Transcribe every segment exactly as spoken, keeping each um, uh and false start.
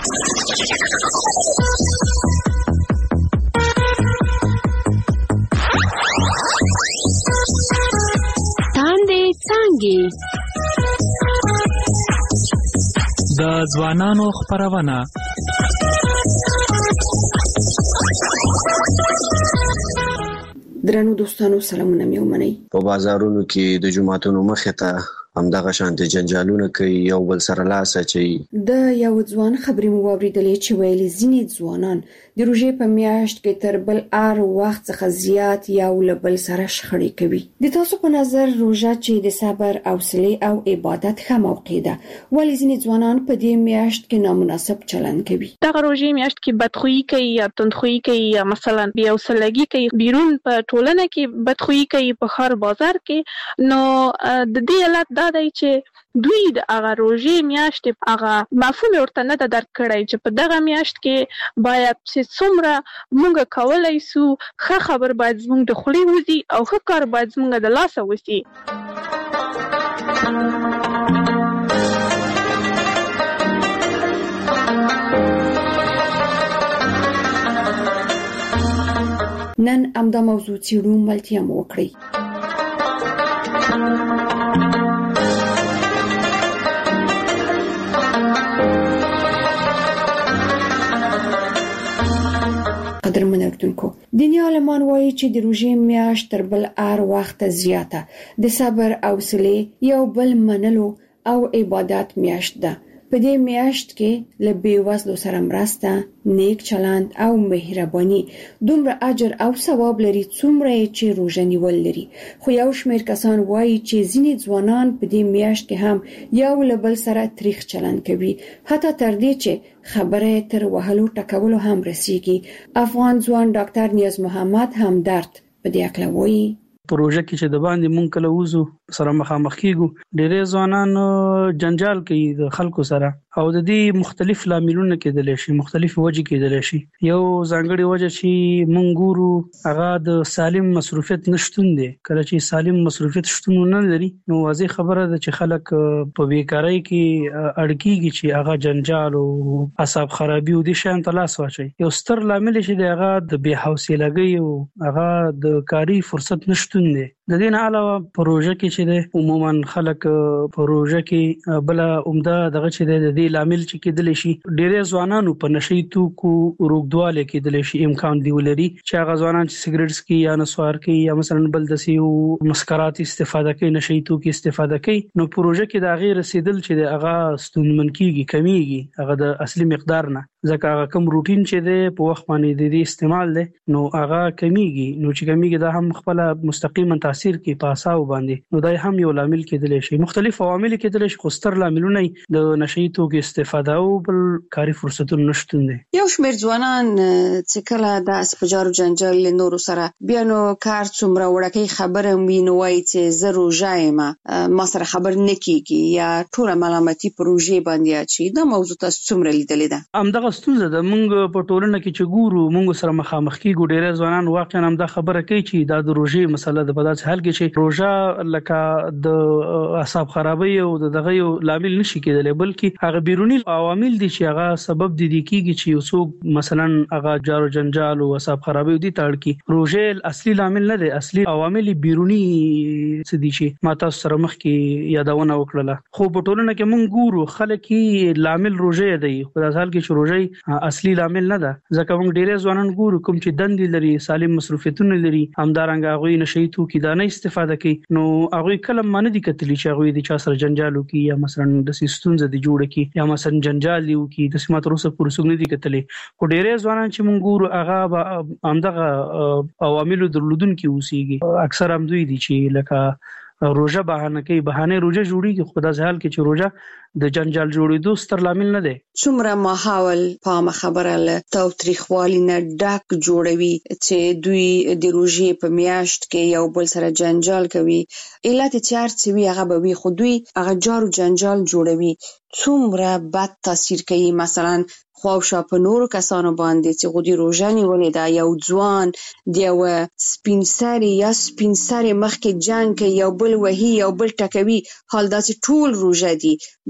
تاندې څانګې د ځوانانو خپرونه. درنو دوستانو سلامونه مې ومنئ. په بازارونو کې د جمعتونو مخې ته همدغه شانتي جنجالونه کوي، یو بل سره لاس اچوي. د یو ځوان خبرې مو واورېدلې چې ویلي ځینې ځوانان د روژې په میاشت کې تر بل هر وخت څخه زیات یو له بل سره شخړې کوي. د تاسو په نظر روژه چې د صبر، حوصلې او عبادت ښه موقع ده، ولې ځینې ځوانان په دې میاشت کې نامناسب چلند کوي؟ دغه روژې میاشت کې بدخویي کوي یا تندخویي کوي یا مثلا بې حوصلګي کوي، بیرون په ټولنه کې بدخویي کوي، په ښار بازار کې. نو د دې علت دا دی چې دوی د هغه روژې میاشت هغه مفهوم ورته نه درک کړی چې په دغه میاشت کې باید چې څومره موږ کولای سو، ښه خبر باید زموږ د خولې وځي او ښه کار باید زموږ د لاسه وځي. نن همدا موضوع څېړو، ملتیا مو وکړئ. قدرمن اردوونکو، دیني عالمان وایي چې د روژې میاشت تر بل هر وخت زیاته د صبر، حوصلې، یو بل منلو او عبادت میاشت ده. په دې میاشت کې له بېوزلو سره مرسته، نیک چلند او مهرباني دومره اجر او ثواب لري څومره چې روژه نیول لري. خو یو شمېر کسان وایي چې ځینې ځوانان په دې میاشت کې هم یو له بل سره تریخ چلند کوي، حتی تر دې چې خبره تر وهلو ټکولو هم رسیږي. افغان ځوان ډاکټر نیاز محمد همدرد په دې اړه وایي. پروژه کې چې د باندې مونږ کله وزو سره مخامخ کیږو، ډېرې ځوانان جنجال کوي د خلکو سره او د دې مختلف لاملونه کېدلی شي، مختلف وجې کېدلی شي. یو ځانګړې وجه چې مونږ ګورو هغه د سالم مصروفیت نشتون دی. کله چې سالم مصروفیت شتون نه لري نو واضح خبره ده چې خلک په بیکارۍ کې اړ کېږي چې هغه جنجال او اعصاب خرابي او د شان ته لاس واچوي. یو ستر لامل چې دی هغه د بې حوصلګۍ او هغه د کاري فرصت نشتون دی. د دې نه علاوه پروژه کې چې د عموما خلک پروژه کې بل عمده دغه چې د دې لامل چې کېدل شي ډېر ځوانانو په نشي توکو روغدواله کېدل شي امکان دی ولري چې هغه ځوانان چې سیګریټس کې یا نسوار کې یا مثلا بل د سیو مسکرات استفاده کوي، نشي توکو استفاده کوي، نو پروژه کې د غیر رسیدل چې د هغه ستونمن کېږي، کمیږي هغه د اصلي مقدار نه، ځکه هغه کوم روټین چې دی په وخت باندې د دې استعمال دی نو هغه کمیږي. نو چې کمیږي دا هم خپل مستقیما تاثیر کوي په اعصاب باندې، نو دا هم یو لامل کېدلی شي. مختلف عوامل کېدلی شي، خو ستر لاملونه د نشي توکو استفاده او بل کاري فرصتونو نشتون دی. یو شمېر ځوانان چې کله د اسپجار جنجال له نورو سره بیا نو کار څومره وړکۍ خبره وي نو وایي چې زه روژه یم، ما سره خبر نه کېږي یا ټوله ملامتي په روژې باندې اچوي. دا موضوع تاسو څومره لیدلې ده؟ همدغه ستونزه ده. موږ په ټولنه کې چې ګورو موږ سره مخامخ کېږو، ډېر ځوانان واقعا هم دا خبره کوي چې دا د روژې مسله ده. په داسې حال کې چې روژه لکه د اعصاب خرابۍ او دغه یو لامل نشي کېدلی، بلکې هغه بیرونی عوامل دي چې هغه سبب دي دي کېږي چې یو څوک مثلا هغه جارو جنجال او اعصاب خرابۍ دي تړ کی. روژه اصلي لامل نه دی، اصلي عوامل بیرونی څه دي چې ما تاسو سره مخ کې یادونه وکړه. خو په ټولنه کې موږ ګورو خلک کې لامل روژه دی، په داسې حال کې چې روژه اصلي لامل نه ده، ځکه موږ ډېر ځوانان ګورو کوم چې دندې لري، سالم مصروفیتونه لري، همدارنګه هغوی نشي توکي دا نه استفاده کوي، نو هغوی کله مانه دي کتلی چې هغوی د چا سره جنجال وکړي یا مثلا د ستونزه دي جوړه کړي یا مثلا جنجال دی وکړي. د سمات روسه پورې څوک نه دي کتلی، خو ډېر ځوانان چې موږ ګورو هغه همدغه عواملو درلودونکي اوسېږي. اکثر هم دوی دي چې لکه روژه بهانه کوي، بهانه روژه جوړیږي، خو داسې حال کې چې روژه د جنجال جوړېدو ستر لامل نه دی. څومره ماحول په خبره له تاوتریخوالي نه ډک جوړوي چې دوی د روژې په میاشت کې یو بل سره جنجال کوي. علت چې هر څه وي هغه به وي، خو دوی هغه جارو جنجال جوړوي. څومره بد تاثیر کوي مثلا خواوشا په نورو کسانو باندې چې غوډي روژه نیولې ده. یو ځوان د یو سپین سري یا سپین سري مخکې جنګ کوي، یو بل وهي، یو بل ټکوي، حال دا چې ټول روژه دي. دا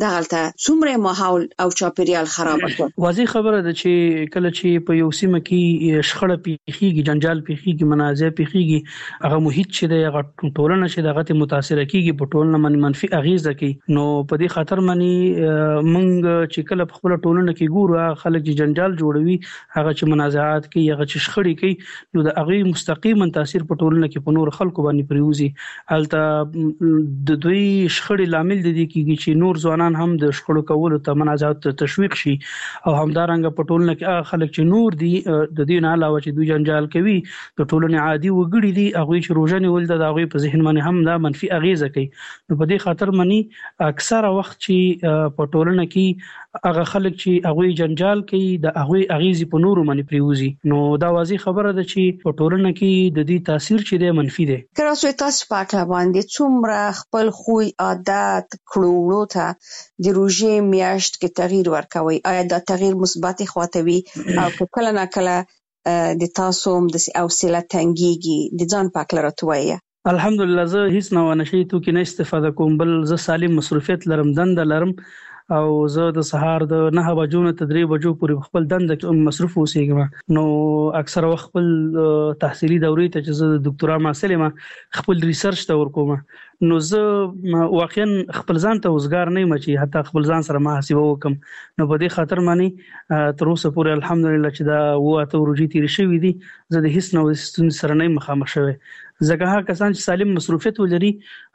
دغلته څومره ماحول او چاپیریال خراب کړ. واضح خبره ده چې کله چې په یو سیمه کې شخړه پیخيږي، جنجال پیخيږي، منازع پیخيږي، هغه محیط چې د هغه ټولنه چې دغه ته متاثر کیږي په ټولنه باندې منفي اغیزه کوي. نو په دې خاطر باندې موږ چې کله په خپل ټولنه کې ګورو خلک چې جنجال جوړوي، هغه چې منازعات کوي، هغه چې شخړې کوي، نو د هغه مستقیما تاثیر په ټولنه کې په نور خلکو باندې پریوزي. الته د دوی شخړې لامل دي کیږي چې نور ځوانان هم د شخړو کولو ته منازعات تشویق شي، او همدارنګه په ټولنه کې هغه خلک چې نور دي د دې نه علاوه چې دوی جنجال کوي د ټولنې عادي وګړي دي، هغه چې روزه نیول د هغه په ذهن باندې هم دا منفي اغیزه کوي. نو په دې خاطر باندې اکثره وخت چې په ټولنه کې هغه خلک چې هغه جنجال کوي د هغه اغیزي په نورو باندې پریوزي. نو دا واضح خبره ده چې په ټولنه کې د دې تاثیر چې دی منفي دی. کراسو تاسو پاکه باندې څومره خپل خوی عادت کړوړو ته د روزي میاشت کې تغییر ورکوي؟ آیا دا تغییر مثبت خواته وي او کله نه کله د تاسو هم د حوصله تنګيږي د ځان پاک لرتوي؟ الحمدلله زه هیڅ نه ونشي تو کې نه استفاده کوم، بل زه سالم مصروفیت لرم، دند لرم، او زه د سهار د نه بجو نه تدری بجو پورې خپل دند مصروف اوسېږم. نو اکثر وخت خپل تحصیلي دورې ته چې زه د ډاکټرا محصل یم خپل ریسرچ ته ورکوم. نو زه واقعا خپل ځان ته وزګار نه یم چې حتی خپل ځان سره محاسبه وکم. نو په دې خاطر باندې تر اوسه پورې الحمدلله چې دا وته ورجی تیر شوې دي، زه د هیڅ نو ستون سره نه مخامخ شوی. ځکه هغه کسان چې سالم مصروفیت ولري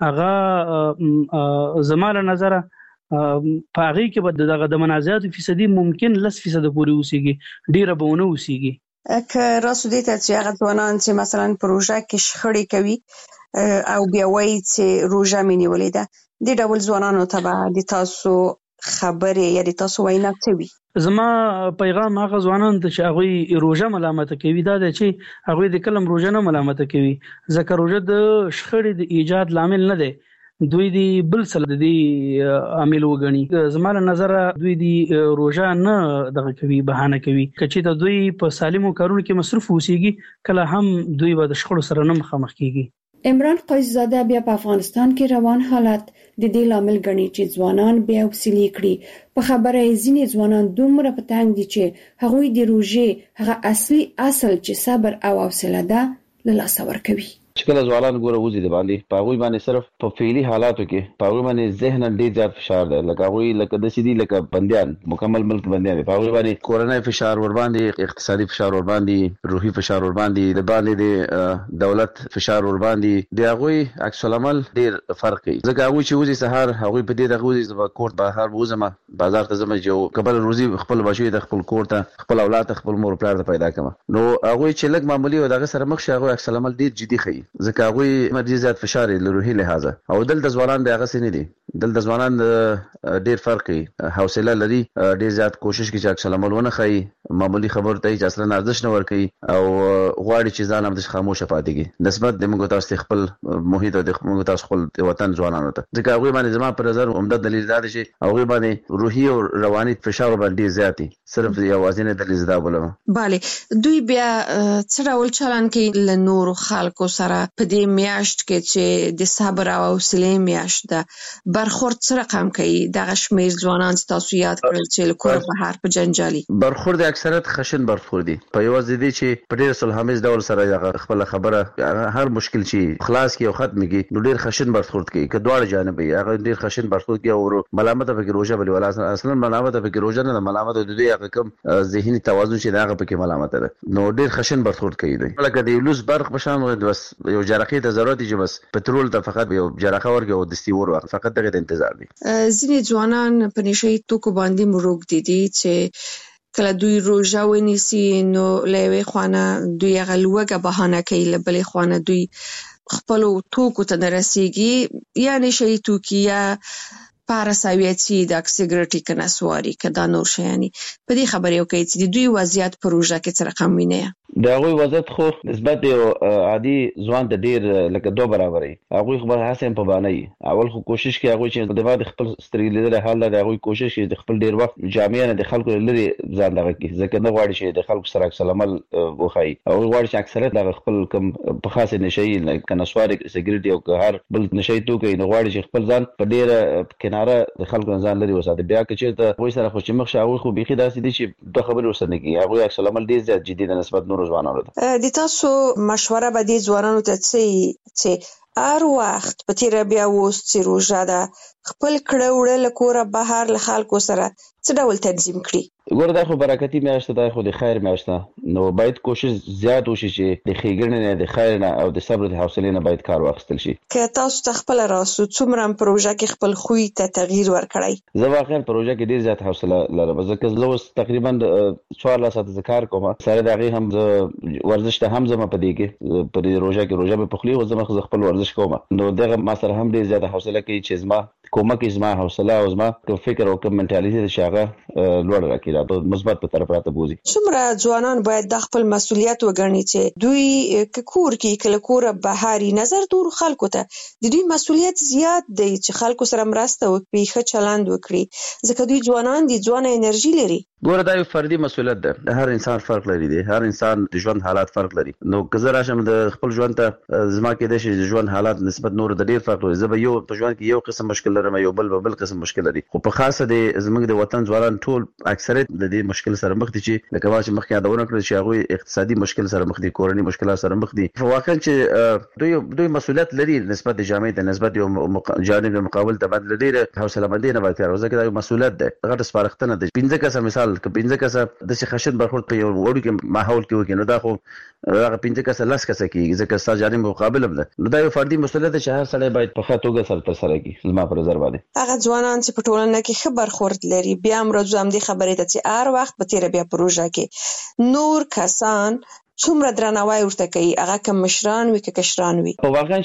هغه زماله نظر په هغه کې به دغه د منازعات فیصدي ممکن لس فیصد پورې اوسېږي، ډیره به ونه اوسېږي. که راسو دې ته چې هغه ځوانان چې مثلا پروژه کې شخړې کوي او بیا وایي چې روزه مې نیولې ده، د ډول ځوانانو ته به د تاسو خبرې یا د تاسو وینا څه وي؟ زما پیغام هغه ځوانان ته چې هغه روزه ملامت کوي دا دی چې هغه د کلم روزه نه ملامت کوي، ځکه روزه د شخړې د ایجاد لامل نه دی، دوی دی بل څه دی عامل وګڼي. زما له نظر دوی دی روزه نه دغه کوي، بهانه کوي. کچې ته دوی په سالمو کارونو کې مصروف اوسېږي، کله هم دوی به د شخړو سره نه مخامخ کیږي. عمران قیصزاده بیا په افغانستان کې روان حالت د دې لامل ګڼي چې ځوانان بیا وسیلې کړي. په خبره یې ځینې ځوانان دومره په تنګ دي چې هغوی د روزې هغه اصلي اصل چې صبر او حوصله ده له لاسه ورکوي. چې کله ځوانان ګوره وځي د باندې په هغوی باندې صرف په فعلي حالاتو کې په هغوی باندې ذهن ډېر زیات فشار دی، لکه هغوی لکه داسې دي لکه بندیان، مکمل ملک بندیان دي. په هغوی باندې کورنۍ فشار ور باندې، اقتصادي فشار ور باندې، روحي فشار ور باندې، د باندې د دولت فشار ور باندې، د هغوی عکس العمل ډېر فرق کوي. ځکه هغوی چې وځي سهار هغوی په دې دغه وځي چې کور بهر وځم، بازار ته ځم چې قبل روزي خپل بچي د خپل کور ته، خپل اولاد ته، خپل مور پلار ته پیدا کړم. نو هغوی چې لږ معمولی او دغه سره مخ شي هغوی عکس العمل ډېر جدي ښيي، ځکه هغوی مدي زیات فشار له روحي لحاظه. او دلته ځوانان د هغه سي نه دي، دلته ځوانان ډېر فرق کوي، حوصله لري، ډېر زیات کوشش کوي چې عکس العمل ونه ښيي، معمولی خبر ته چې اصلا ارزښت نه ورکوي او غواړي چې ځان هم د خاموشه پاتې کړي نسبت د موږ تاسو خپل محیط او د موږ تاسو خپل وطن ځوانانو ته. ځکه هغه باندې زما پر نظر عمده دلیل دا دی چې هغه باندې روحي او رواني فشار باندې زیاتی صرف یوازې نه دلیل زده بوله. bale دوی بیا څه ډول چلن کوي له نورو خلکو سره په دې میاشت کې چې د صبر او حوصله میاشت ده؟ برخورد څه رقم کوي دغه شمیر ځوانان چې تاسو یاد کړل چې له کور بهر په جنجالي برخورد اکثریت خشن برخورد دي، په یوازې دي چې په ډېر صلحامیز ډول سره خپل خبره هر مشکل چې خلاص کی او ختم کی نو ډېر خشن برخورد کوي، که دواړه جانب یې هغه ډېر خشن برخورد کوي او ملامت په روزه بلی ولا اصلا ملامت په روزه نه، ملامت د دوی هغه کم ذهني توازن چې هغه په کې ملامت ده، نو ډېر خشن برخورد کوي. لکه د لوس برخ بشان بس یو جرقې ته ضرورت دي چې بس پټرول ته فقط یو جرقه ورګي او دستي ور فقط دغه انتظار دي. ځینې ځوانان په نشي توکو باندې مروګ دي دي چې کله دوی روزه ونیسي نو لوي خوانه دوی غلوګه بهانه کوي، لبلې خوانه دوی خپل توکو ته رسیږي، یعنی شي توکي یا پاراساویتي د سیګریټي کناسواري کدا نور شي. یعنی په دې خبرې یو کوي چې دوی وضعیت پروژه کې څه رقم ویني. د هغوی وضعیت خو نسبت یو عادي ځوان ته ډیر لکه دوه برابر وي. هغوی خو به هڅه په باندې اول خو کوشش کوي هغوی چې د بعد خپل سترګې لیدل حال د هغوی کوشش کوي د خپل ډیر وخت جامع نه د خلکو لري ځان دغه کې ځکه نه غواړي چې د خلکو سره عکس العمل وخایي او غواړي چې اکثریت د خپل کم په خاصه نشي کناسوار سګریټ او هر بل نشي توکي نه غواړي چې خپل ځان په ډیر کناره د خلکو ځان لري وساتي. بیا که چیرته وای سره خو چې مخ شاوي خو بيخي داسې دي چې د خبرو وسنه کوي هغوی عکس العمل ډیر زیات جدي د نسبت نور ځوانانو ته. د تاسو مشوره به دي ځوانانو ته چې هر وخت په تیر بیا ووس چې روژه ده خپل کړه وړه له کوره بهر له خلکو سره څه ډول تنظیم کړي؟ ګوره دا خو برکتي میاشت ده خو د خیر میاشت ده نو باید کوشش زیات وشي چې د ښېګڼې نه د خیر نه او د صبر د حوصلې نه باید کار واخیستل شي. که تاسو ته خپله راسو څومره پروژه کې خپل خوی ته تغییر ورکړی؟ زه واقعا پروژه کې ډېر زیات حوصله لرم ځکه زه اوس تقریبا څوارلس ساعته زه کار کوم سره د هغې هم زه ورزش ته هم ځم په دې کې په دې روژه کې روژه مې پخلي خو زه خپل ورزش کوم نو دغه ما سره هم ډېر زیاته حوصله کوي چې زما کومک زما حوصله او زما کوم فکر او کوم منټالیټي چې هغه لوړ راکړي دا په مثبت په طرف راته بوزي. څومره ځوانان باید د خپل مسؤلیت وګڼي چې دوی کور کې کله کور بهاري نظر دور خلکو ته د دوی مسؤلیت زیات دی چې خلکو سره مرسته وکړي ښه چلند وکړي ځکه دوی ځوانان دي ځوانه انرژي لري. ګوره دا یو فردي مسؤلیت ده د هر انسان فرق لري دی هر انسان د ژوند حالات فرق لري نو که زه راشم د خپل ژوند ته زما کېدای شي د ژوند حالات نسبت نور د ډېر فرق لري زه به یو په ژوند کې یو قسم مشکل لرم یو بل بل قسم مشکل لري خو په خاصه د زموږ د وطن ځوانان ټول اکثریت د دې مشکل سره مخ دي چې لکه چې مخکې یادونه کړل چې هغوی اقتصادي مشکل سره مخ دي کورنۍ مشکلات سره مخ دي واقعا چې دوی دوی مسؤلیت لري نسبت د جامعې ته نسبت یو جانب مقابل ته باندې ډېر حوصله مندي نه باید ځکه دا یو مسؤلیت ده غټ سپارښتنه ده. پنځه کسه مثال که پنځه کسه د څه خشن برخورد په یو وړو کې ماحول کې وکړي نو دا خو هغه پنځه کسه لس کسه کېږي ځکه ستا جانب مقابل هم ده نو دا یو فردي مسؤلیت ده چې هر سړی باید په ښه توګه سره ترسره کړي زما په نظر باندې. هغه ځوانان چې په ټولنه کې ښه برخورد لري بیا هم راځو همدې خبرې ته چې هر وخت په تېره بیا پروژه کې نور کسان څومره درناوی ورته کوي هغه که مشران وي که کشران وي؟ خو واقعا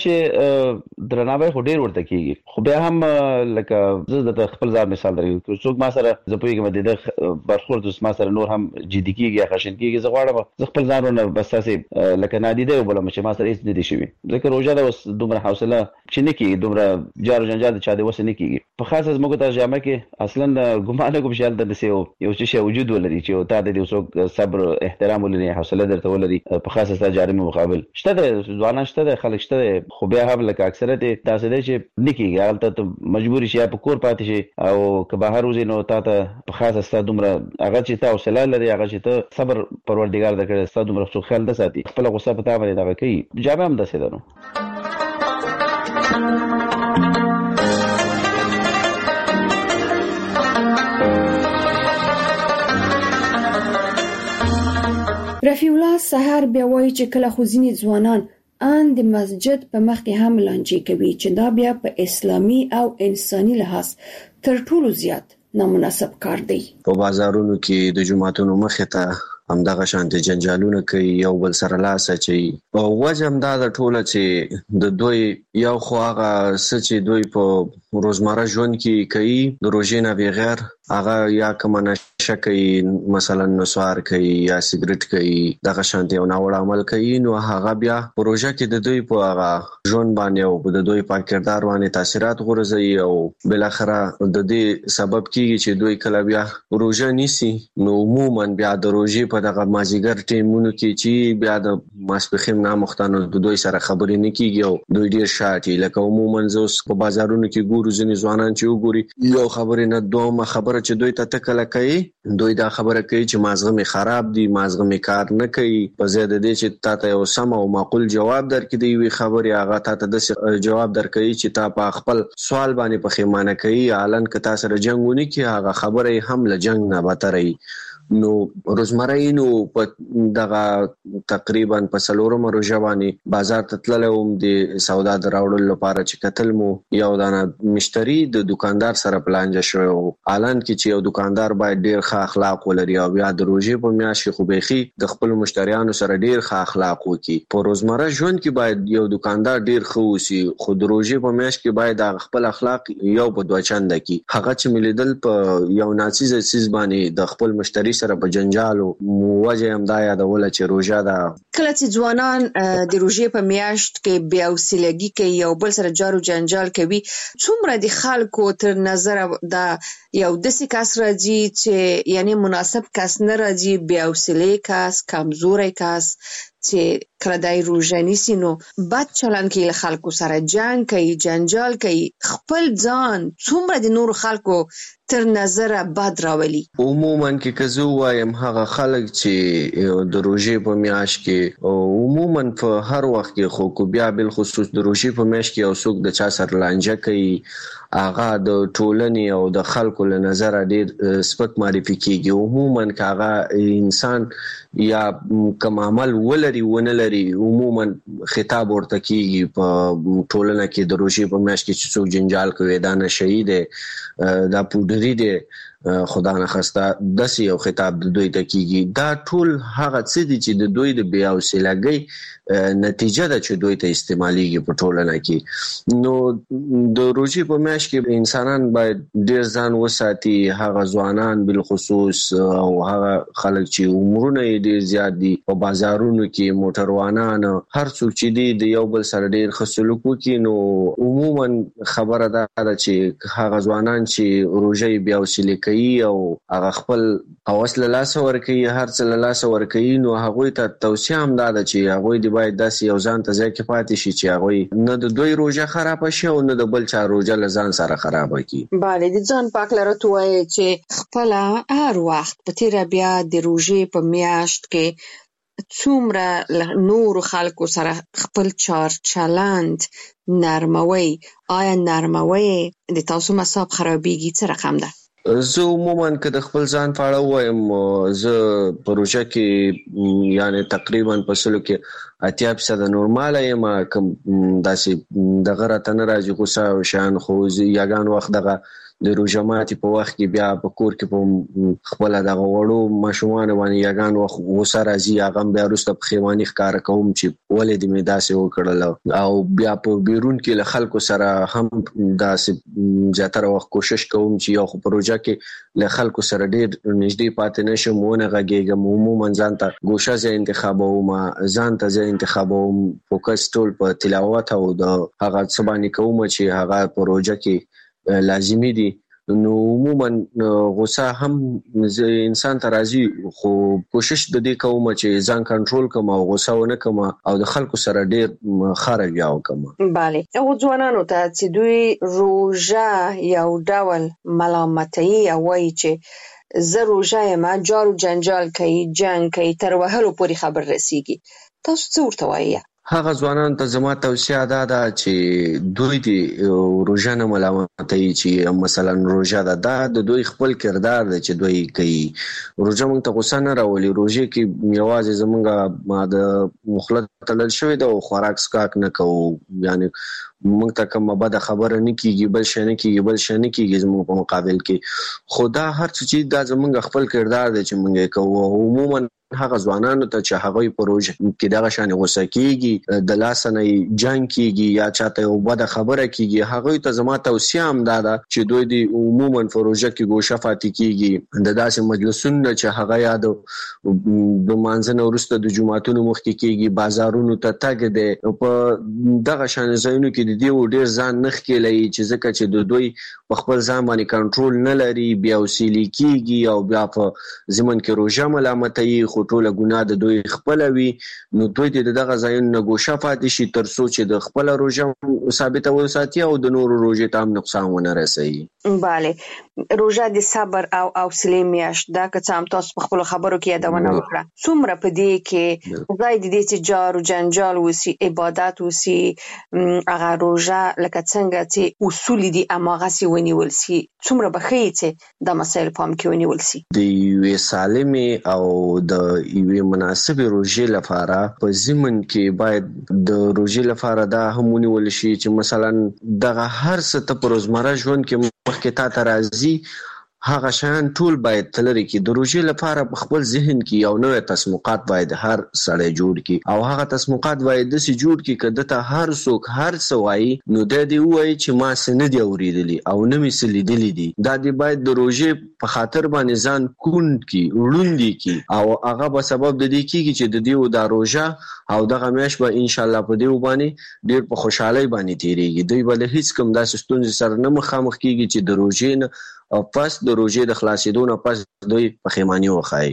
چې درناوی خو ډېر ورته کېږي خو بیا هم لکه زه درته خپل ځان مثال درکوم که څوک ما سره زه پوهېږم د ده برخورد اوس ما سره نور هم جدي کېږي یا خشن کېږي زه غواړم زه خپل ځان ورنه بس داسې لکه نادیده وبولم چې ما سره هېڅ نه دي شوي ځکه روژه ده اوس دومره حوصله چې نه کېږي دومره جار و جنجال د چا د وسه نه کېږي په خاصه زموږ ته جامع کې اصلا ګمان نه کوم چې هلته داسې یو څه شی وجود ولري چې تا د دې څوک صبر احترام ولري حوصله درته ولري په خاصه ستا جاري مقابل شته ده ځوانان شته ده خلک شته ده خو بیا هم لکه اکثریت داسې دی چې نه کېږي هلته ته مجبوري شي یا په کور پاتې شي او که بهر وځې نو تا ته په خاصه ستا دومره هغه چې ته حوصله لري هغه چې ته صبر پروردګار درکړی ستا دومره څوک خیال نه ساتي خپله غصه په تا باندې دغه کوي جامع هم داسې ده نو. رفیع الله سحر بیا وایي چې کله خو ځینې ځوانان ان د مسجد په مخ کې هم لانجې کوي چې دا بیا په اسلامي او انساني لحاظ تر ټولو زیات نامناسب کار دی. په بازارونو کې د جمعتونو مخې ته همدغه شانتي جنجالونه کوي یو بل سره لاس اچوي او وجه هم دا د ټوله چې د دوی یو خو هغه څه چې دوی په روزمره ژوند کې کوي د روژې نه بغیر هغه یا کوم نشه کوي مثلا نسوار کوي یا سیګریټ کوي دغه شانتي او ناوړه عمل کوي نو هغه بیا پروژه کې د دوی په هغه ژوند باندې او د دوی په کردار باندې تاثیرات غورځي او بل اخره د دې سبب کیږي چې دوی کله بیا روژه نیسي نو عموما بیا د روژې په دغه مازیګر ټیمونو کې چې بیا د ماسپخیم نامختانو د دوی سره خبرې نه کیږي او دوی ډیر شاټي لکه عموما زوس په بازارونو کې ګورو ځینې ځوانان چې وګوري یو خبرې نه دوه خبره چې دوی ته تکله کوي دوی دا خبره کوي چې مازغه می خراب دي مازغه می کار نه کوي په زیاده دي چې تا ته یو سم او معقول جواب درکې دی وی خبره هغه تا ته د جواب درکې چې تا په خپل سوال باندې پخېمانه کوي اعلان ک تاسو سره جنگونه کې هغه خبره هم له جنگ نه بتري نو روزمره نو په دغه تقریبا په سلورم روزه باندې بازار ته تللم د سودا دراوړل لپاره چې قتل مو یو دانه مشتری د دکاندار سره پلانجه شو اعلان کې چې یو دکاندار باید ډیر ښه اخلاق ولري او بیا د روزي په میاشت خو بيخي د خپل مشتریانو سره ډیر ښه اخلاق وکړي په روزمره ژوند کې باید یو دکاندار ډیر ښه وسی خو د روزي په میاشت کې باید خپل اخلاق یو په دوه چنده کې هغه چې ملیدل په یو ناڅیز سیس باندې د خپل مشتری سره په جنجالو وجه هم دا یادول چې روژه ده. کله چې ځوانان د روژې په میاشت کې بې حوصلګي کوي او بل سره جارو جنجال کوي، څومره د خلکو تر نظر دا یو داسې کس راځي چې یعنی مناسب کس نه راځي، بې حوصلې کس، کمزوری کس چې کردای روژه نیسي نو بد چلند کوي، له خلکو سره جنگ کوي، جنجال کوي، خپل ځان څومره د نورو خلکو تر نظر بد راولي. عموما کې که زه وایم هغه خلک چې د روژې په میاشت کې عموما په هر وخت کې خو کو بیا بل خصوص د روژې په میاشت کې یو څوک د چا سره لانجه کوي، هغه د ټولنې او د خلکو له نظر ډېر سپک معرفي کیږي. عموما که هغه انسان یا کوم عمل ولري ونه لري عموما خطاب ورته کیږي په ټولنه کې د روژې په میاشت کې چې څوک جنجال کوي دا نشئی دی، دا پودری دی، خدا نه خسته داسې یو خطاب د دوی ته کیږي. دا ټول هغه څه دي چې د دوی د بې حوصلګۍ نتیجه ده چې دوی ته استعماليږي په ټولنه کې. نو د روژې په میاشت کې انسانان باید ډیر ځان وساتي، هغه ځوانان بل خصوص او هغه خلک چې عمرونه یې ډیر زیات دي په بازارونو کې، موټروانان، هر څوک چې دی د یو بل سره ډیر ښه سلوک وکړي. نو عموما خبره ده چې هغه ځوانان چې روژه یې بې حوصلې کوي او هغه خپل هوس له لاسه ورکوي، هر څه له لاسه ورکوي، نو هغوی ته توصیه هم دا ده چې هغوی د باید داسې یو ځان ته ځای کې پاتې شي چې هغوی نه د دوی روژه خراب شي او نه د بل چا روژه له ځان سره خراب کړي. بله، د ځان پاک لرته وایي چې خپله هر وخت په تیره بیا د روژې په میاشت کې څومره نورو خلکو سره خپل چار چلند نرموي. آیا نرموي د تاسو مصاب خرابېږي څه رقم ده؟ زه عموما که د خپل ځان په اړه وایم، زه په روژه کې یعنی تقریبا په سلو کې اتیا فیصده نورماله یم، کوم داسې دغه راته نه راځي غوسه او شیان. خو یګان وخت دغه د روژه ماتي په وخت کې بیا په کور کې په خپل دغه وړو ماشومان باندې یګان وخت غوسه راځي، هغه بیا وروسته پښیماني ښکاره کوم چې ولې دې مې داسې وکړل، او بیا په بیرون کې له خلکو سره هم داسې زیاتره وخت کوشش کوم چې یو خو په روژه کې له خلکو سره ډېر نږدې پاتې نشم، ونه غږېږم، عموما ځان ته ګوشه ځای انتخابوم، ځان ته ځای انتخابوم، فوکس ټول په تلاوت او د هغه څه باندې کوم چې هغه په روژه کې لازمي دي. نو عموما غوسه هم انسان ته راځي، خو کوشش د دې کوم چې ځان کنټرول کوم او غوسه ونه کوم او د خلکو سره ډېر ښه رویه وکړم. بله، هغو ځوانانو ته چې دوی روژه یو ډول ملامتوي او وایي چې زه روژه یم، جارو جنجال کوي، جنګ کوي، تر وهلو پورې خبر رسیږي، تاسو څه ورته وایي؟ هغه ځوانانو ته زما توصیه دا ده چې دوی د روژه نه ملامتوي چې مثلا روژه ده، دا د دوی خپل کردار دی چې دوی کوي. روژه موږ ته غوسه نه راولي، روژه کې یوازې زموږ د مخله تړل شوی ده او خوراک څښاک نه کوو، یعنی موږ ته کومه بده خبره نه کیږي، بل شی نه کیږي، بل شی نه کیږي زموږ په مقابل کې. خو دا هر څه چې دا زموږ خپل کردار دی چې موږ یې کوو. عموما هغه ځوانانو ته چې هغوی په روژه کې دغه شان غوسه کیږي، د لاسه نه جنګ کیږي یا چاته یو بده خبره کیږي، هغوی ته زما توصیه هم دا ده چې دوی د عموما په روژه کې ګوشه پاتې کیږي، د داسې مجلسونو چې هغه یا د لمانځه نه وروسته د جوماتونو مخکې کیږي، بازارونو ته تګ دی، په دغه شان ځایونو کې د دې ډېر ځان نه ښکېلوي چې ځکه چې د دوی په خپل ځان باندې کنټرول نه لري، بیا حوصلې کیږي او بیا په ضمن کې روژه ملامتوي، خو ټوله ګناه د دوی خپله وي. نو دوی ته دغه ځایونو نه ګوښه پاتې شي تر څو چې د خپله روژه ثابته وساتي او د نورو روژې ته هم نقصان ونه رسوي. بله، روژه د صبر او حوصلې میاشت ده، که څه هم تاسو په خپلو خبرو کې یادونه وکړه. څومره په دې کې ځای د دې چې جار و جنجال وسي، عبادت وسي، هغه روژه لکه څنګه چې اصول دي هماغسې ونیول سي، څومره به ښیي چې دا مسایل پام کې ونیول سي؟ د یوې سالمې او د یوې مناسبې روژې لپاره په ضمن کې باید د روژې لپاره دا هم ونیول شي چې مثلا دغه هر څه ته په روزمره ژوند کې مخکې تا ته راځي هغه شان ټول باید تلری کې د روزي لپاره په خپل ذهن کې یو نوې تصمیمات باید هر سړی جوړ کړي او هغه تصمیمات باید د سي جوړ کړي کده ته هر څوک هر سوای نو د دې وایي چې ما سند دی اوریدلی او نه می سلیدلی دي دا دی باید د روزي په خاطر باندې ځان کون کی وړوندي کی او هغه په سبب د دې کیږي چې د دې د روزه او دغه میاش به ان شاء الله په دې باندې ډیر په خوشحالي باندې تیریږي دوی بل هیڅ کوم داسې ستونزې سره نه مخامخ کیږي چې د روزي نه او پس د روزي د خلاصېدو نه پس دوی پښیماني وخایي.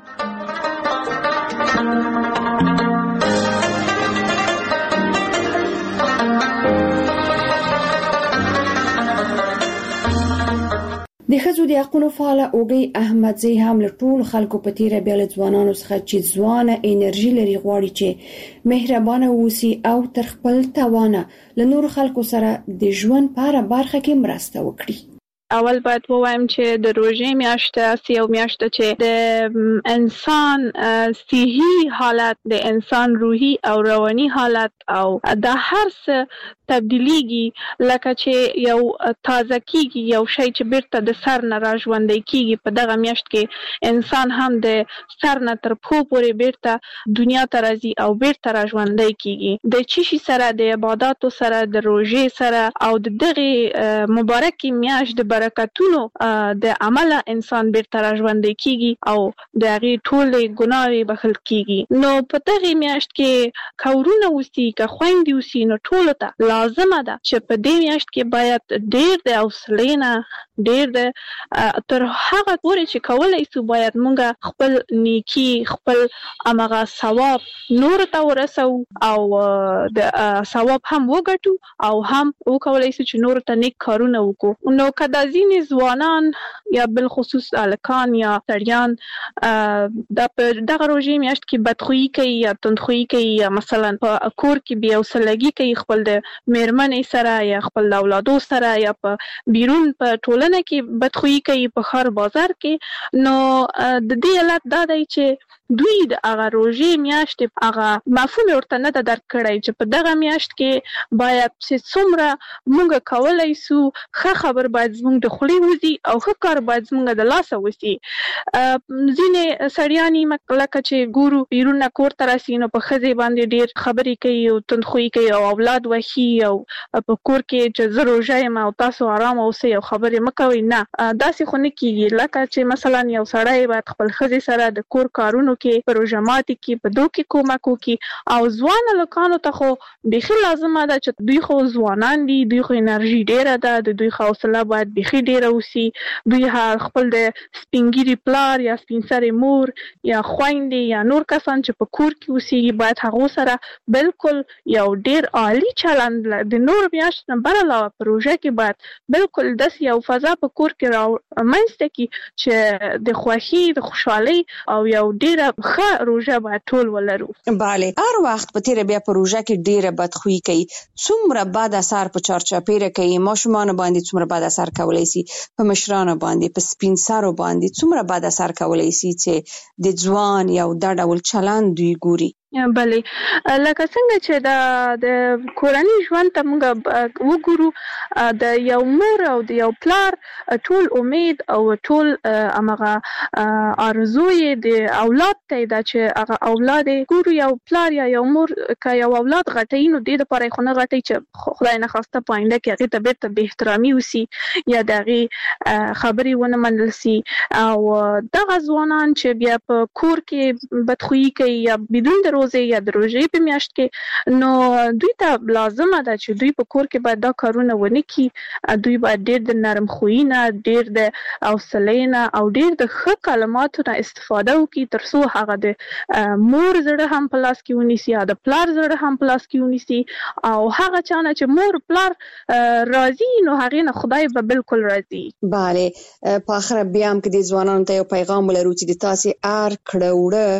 د ښځو د حقونو فعاله اوږې احمدزی هم له ټولو خلکو په تیره بیا له ځوانانو څخه چې ځوانه انرژي لري غواړي چې مهربانه اوسي او تر خپل توانه له نورو خلکو سره د ژوند په هره برخه کې مرسته وکړي. اول باید ووایم چې د روژې میاشت یو میاشت چې د انسان صحي حالت د انسان روحي او رواني حالت او د هر څه تبدیلیږي لکه چې یو تازه کیږي یو شی چې بیرته د سر نه راژوندی کیږي په دغه میاشت کې انسان هم د سر نه تر پښو پورې بیرته دنیا ته راځي او بیرته راژوندی کیږي د چی شي سره د عبادتو سره د روژې سره او د دغه مبارکي میاشت د برکتونو د عمله انسان بیرته راژوندی کیږي او د هغې ټولې ګناوې بخښل کیږي. نو په دغې میاشت کې که ورونه اوسي که خویندې اوسي نو ټولو ته لازمه ده چې په دې میاشت کې باید ډېر د حوصلې نه ډېر د تر هغه پورې چې کولی سو باید موږ خپل نیکي خپل همغه ثواب نورو ته ورسو او د ثواب هم وګټو او هم وکولی سو چې نورو ته نیک کارونه وکړو. نو که دا ځینې ځوانان یا بالخصوص هلکان یا سړیان دا په دغه روژې میاشت کې بدخویي کوي یا تندخویي کوي یا مثلا په کور کې بې حوصلګي کوي خپل د میرمنې سره یا خپل اولادو سره یا په بیرون په ټولنه کې بدخویي کوي په ښار بازار کې نو د دې علت دا دی چې دوی د هغه روژې میاشت هغه مفهوم ورته نه ده درک کړی چې په دغه میاشت کې باید چې څومره موږ کولی سو ښه خبر باید زموږ د خولې وځي او ښه کار باید زموږ د لاسه وسي. ځینې سړیانې لکه چې ګورو بیرون نه کور ته راسي نو په ښځې باندې ډېر خبرې کوي او تندخویي کوي او اولاد وهي او په کور کې چې زه روژه یم او تاسو آرامه اوسئ او خبرې مه کوئ. نه داسې خو نه کېږي لکه چې مثلا یو سړی باید خپل ښځې سره د کور کارونو کې په روژه ماتي کې په دو کې کومک وکړي او ځوان هلکانو ته خو بیخي لازمه ده چې دوی خو ځوانان دي دوی خو انرژي ډېره ده د دوی حوصله باید بیخي ډېره اوسي دوی خپل د سپین ږیري پلار یا سپین سرې مور یا خویندې یا نور کسان چې په کور کې اوسېږي باید هغو سره بالکل یو ډېر عالي چلند د نور میاشت نه بر علاوه په روژه کې باید بالکل داسې یو فضا په کور کې رامنځته کړي چې د خوښۍ د خوشحالۍ او یو ډېره ښه روژه باید ټول ولرو. بله هر وخت په تیره بیا په روژه کې ډېره بدخویي کوي څومره بد اثر په چارچاپیره کوي ماشومانو باندې څومره بد اثر کولی سي په مشرانو باندې په سپین سرو باندې څومره بد اثر کولی سي چې د ځوان یو دا ډول چلند دوی ګوري. بله لکه څنګه چې د د کورني ژوند ته موږ وګورو د یو مور او د یو پلار ټول امید او ټول همغه آرزو یې د اولاد ته ده چې هغه اولاد ګورو یو پلار یا یو مور که یو اولاد غټوي نو دې دپاره یې خو نه غټوي چې خدای نخواسته په آینده کې هغې ته بېرته بې احترامي وسي یا د هغې خبرې ونه منل سي او دغه ځوانان چې بیا په کور کې بدخویي کوي یا بدون د یا د روژې په میاشت کې نو دوی ته لازمه ده چې دوی په کور کې باید دا کارونه ونه کړي دوی باید ډېر د نرم خویي نه ډېر د حوصلې نه او ډېر د ښه کلماتو نه استفاده وکړي تر څو هغه د مور زړه هم په لاس کې ونیسي یا د پلار زړه هم په لاس کې ونیسي او هغه چا نه چې مور پلار راضي نو هغې نه خدای به بالکل راضي. بله په آخره بیا هم که د ځوانانو ته یو پیغام ولرو چې د تاسې هر کړه وړه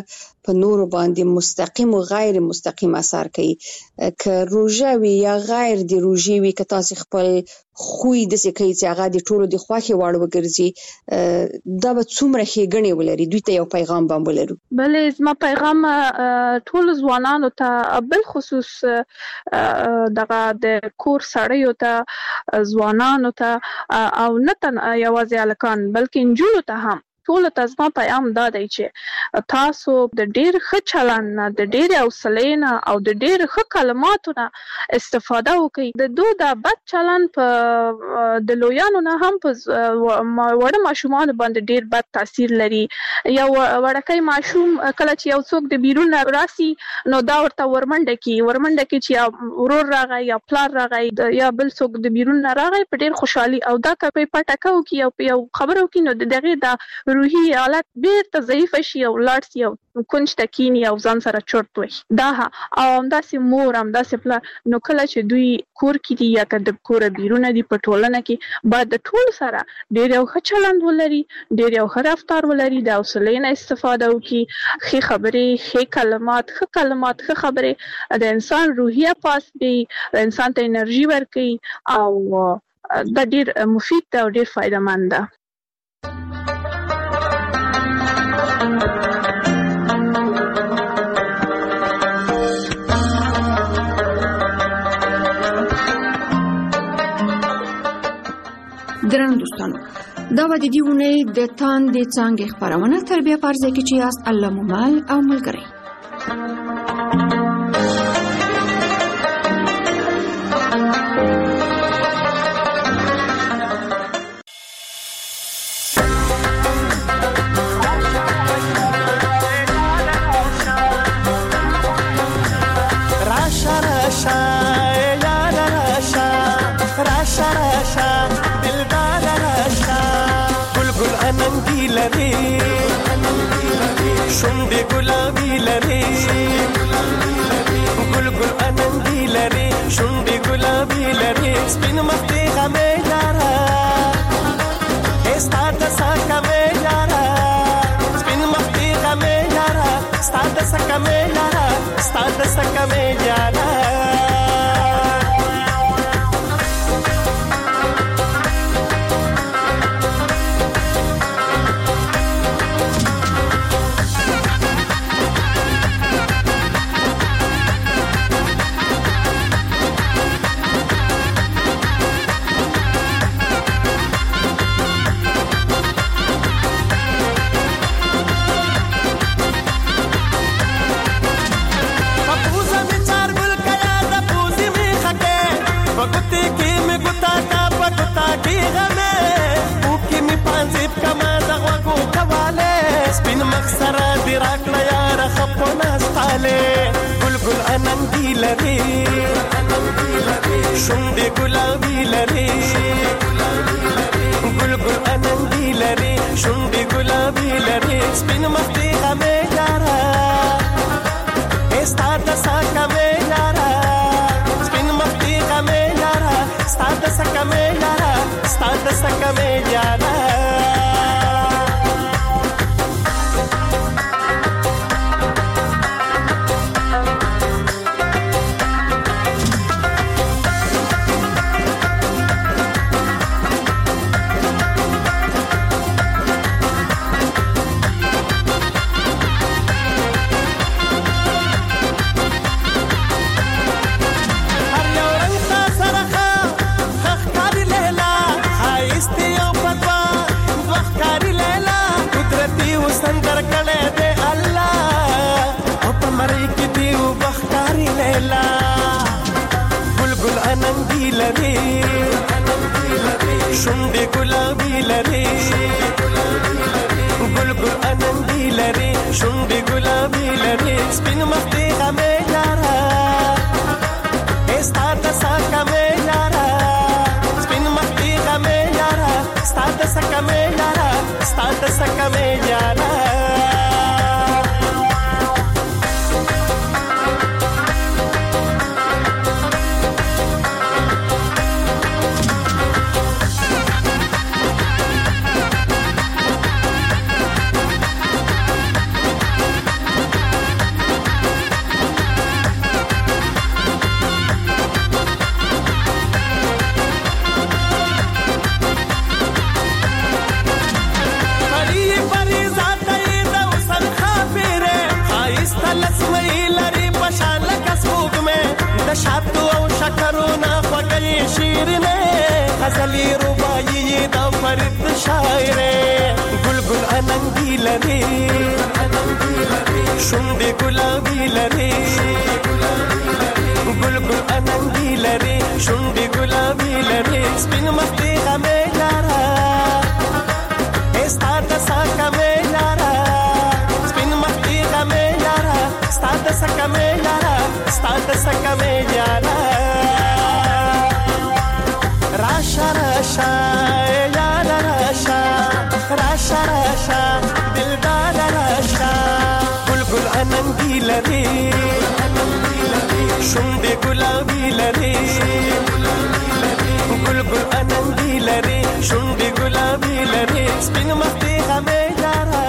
په نورو باندې مستقیم او غیر مستقیم اثر کوي. که روژه وي یا غیر د روژې وي، که تاسو خپل خوی داسې کوي چې هغه د ټولو د خوښې وړ وګرځي، دا به څومره ښېګڼې ولري. دوی ته یو پیغام به ولرو. بلې زما پیغام ټول ځوانانو ته، بل خصوص دغه د کور سړیو ته، ځوانانو ته، او نه تنها یوازې هلکان بلکې نجونو ته هم، ټول ته زما پیغام دا دی چې تاسو د ډېر ښه چلند نه، د ډېرې حوصلې نه او د ډېر ښه کلماتو نه استفاده وکړئ. د دوی دا بد چلند په د لویانو نه هم په وړه ماشومانو باندې ډېر بد تاثیر لري. یو وړکی ماشوم کله چې یو څوک د بیرون راسي نو دا ورته ورمنډه کي ورمنډه کي چې یا ورور راغی یا پلار راغی یا بل څوک د بیرون نه راغی په ډېر خوشحالي، او دا که په پټکه وکړي او په یو خبره وکړي نو د دغې دا روحي حالت بیرته ضعیفه شي او لاړ شي او کونج ته کیني او ځان سره چرت وي. دا او همداسې مور همداسې پلار، نو کله چې دوی کور کې دي یا که د کوره بیرونه دي په ټولنه کې، باید د ټول سره ډېر یو ښه چلند ولري، ډېر یو ښه رفتار ولري، د حوصلې نه استفاده وکړي، ښې خبرې، ښې کلمات، ښه کلمات، ښه خبرې د انسان روحیه پاس کوي، انسان ته انرژي ورکوي، او دا ډېر مفید ده او ډېر فایده مند ده. درنو دوستانو، دا به د دې اونۍ د تاندې څانګې خپرونه تربیه په ارزه کې چې یاست الله مومل او ملګری. شونډې ګلابي لري، ګل ګل اننګي لري، شونډې ګلابي لري، سپین مخ دې غمې یاره، ستا د سکه مې یاره، سپین مخ دې غمې یاره، ستا د سکه مې یاره، ستا د سکه مې یاره. شونډې ګلابي لري، ګل ګل اننګي لري، شونډې ګلابي لري، سپین مخ دې غمې یاره، ستا د سکه مې یاره، سپین مخ دې غمې یاره، ستا د سکه مې یاره، ستا د سکه مې یاره. شونډې ګلابي لري، ګل ګل اننګي لري، شونډې ګلابي لري، سپین مخ دې غمې یاره، ستا د سکه مې یاره، سپین مخ دې غمې یاره، ستا د سکه مې یاره، ستا د سکه مې یاره. غزلی ربایی دا فرید شاعره گل گل اننگی لري شونډې ګلابي لري گل گل اننگی لري شونډې ګلابي لري سپین مخ دې غمې یارا ستا د سکه مې یارا سپین مخ دې غمې یارا ستا د سکه مې یارا ستا د سکه مې یارا راشا راشا یارا راشا راشا راشا دلدار راشا گل گل اننگی لري شونډې ګلابي لري گل گل اننگی لري شونډې ګلابي لري سپین مخ دې غمې یارا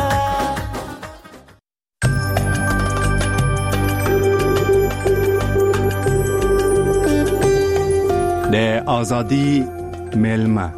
د ازادي ملما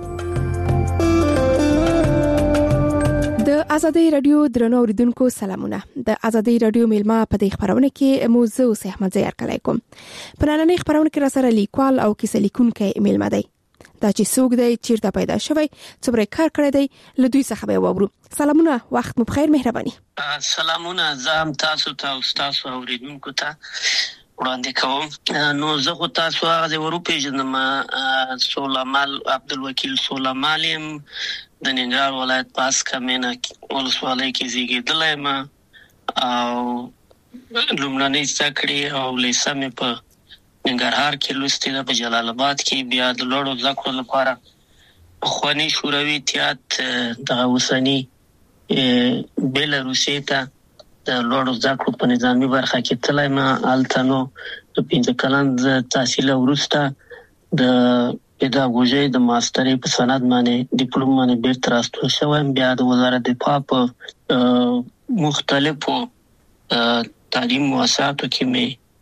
د ازادي رادیو درنو اوریدونکو سلامونه د ازادي رادیو ملما په دې خبرونه کې موضوع سه احمد زیار کلیکم په نننۍ خبرونه کې را سره لیکوال او کیسه لیکونکي ملما دی دا چې څوک دی چیرته پیدا شوی څومره کار کړی دی له دوی څخه به وورو سلامونه وخت مو بخیر مهرباني سلامونه زم تاسو ته او تاسو اوریدونکو ته وړاندې کوم نو زه خو تاسو هغه ورو پیژنم سولمال عبدالوکیل سولمالیم د ننګرهار ولایت پاس کمنه ولسوالۍ کې زیږیدلی یم او لومړنۍ زده کړې او لیسه مې په ننګرهار کې لوستې ده په جلال آباد کې بیا د لوړو زده کړو لپاره پخواني شوروي اتحاد دغه اوسني بیلاروسي ته د لوړو زده کړو په نظامي برخه کې تللی یم هلته نو د پنځه کلن تحصیل وروسته د پیداګوژي د ماسترۍ په سند باندې ډیپلوم باندې بیرته راستون شوم بیا د وزارت دفاع په مختلفو تعلیم مؤسساتو کې مې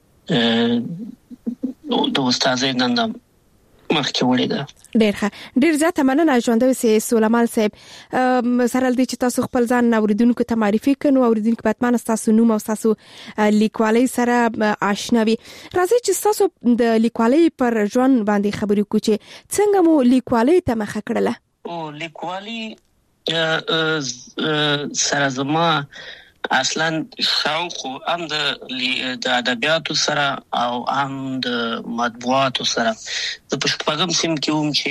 د استادۍ دنده مخکې وړې ده ډېر ښه ډېر زیاته مننه ژوندوي سي سولمال صاحب سره دې چې تاسو خپل ځان اوریدونکو ته معرفي کړو اوریدونکو باید تاسو نوم او تاسو لیکوالۍ سره آشنا وي راځي چې تاسو د لیکوالۍ پر ژوند باندې خبرې وکړو چې څنګه مو لیکوالۍ ته مخه کړله او لیکوالۍ سره زما اصلا شوق هم د ادبیاتو سره او هم د مطبوعاتو سره د پښتوګم سیم کې هم چې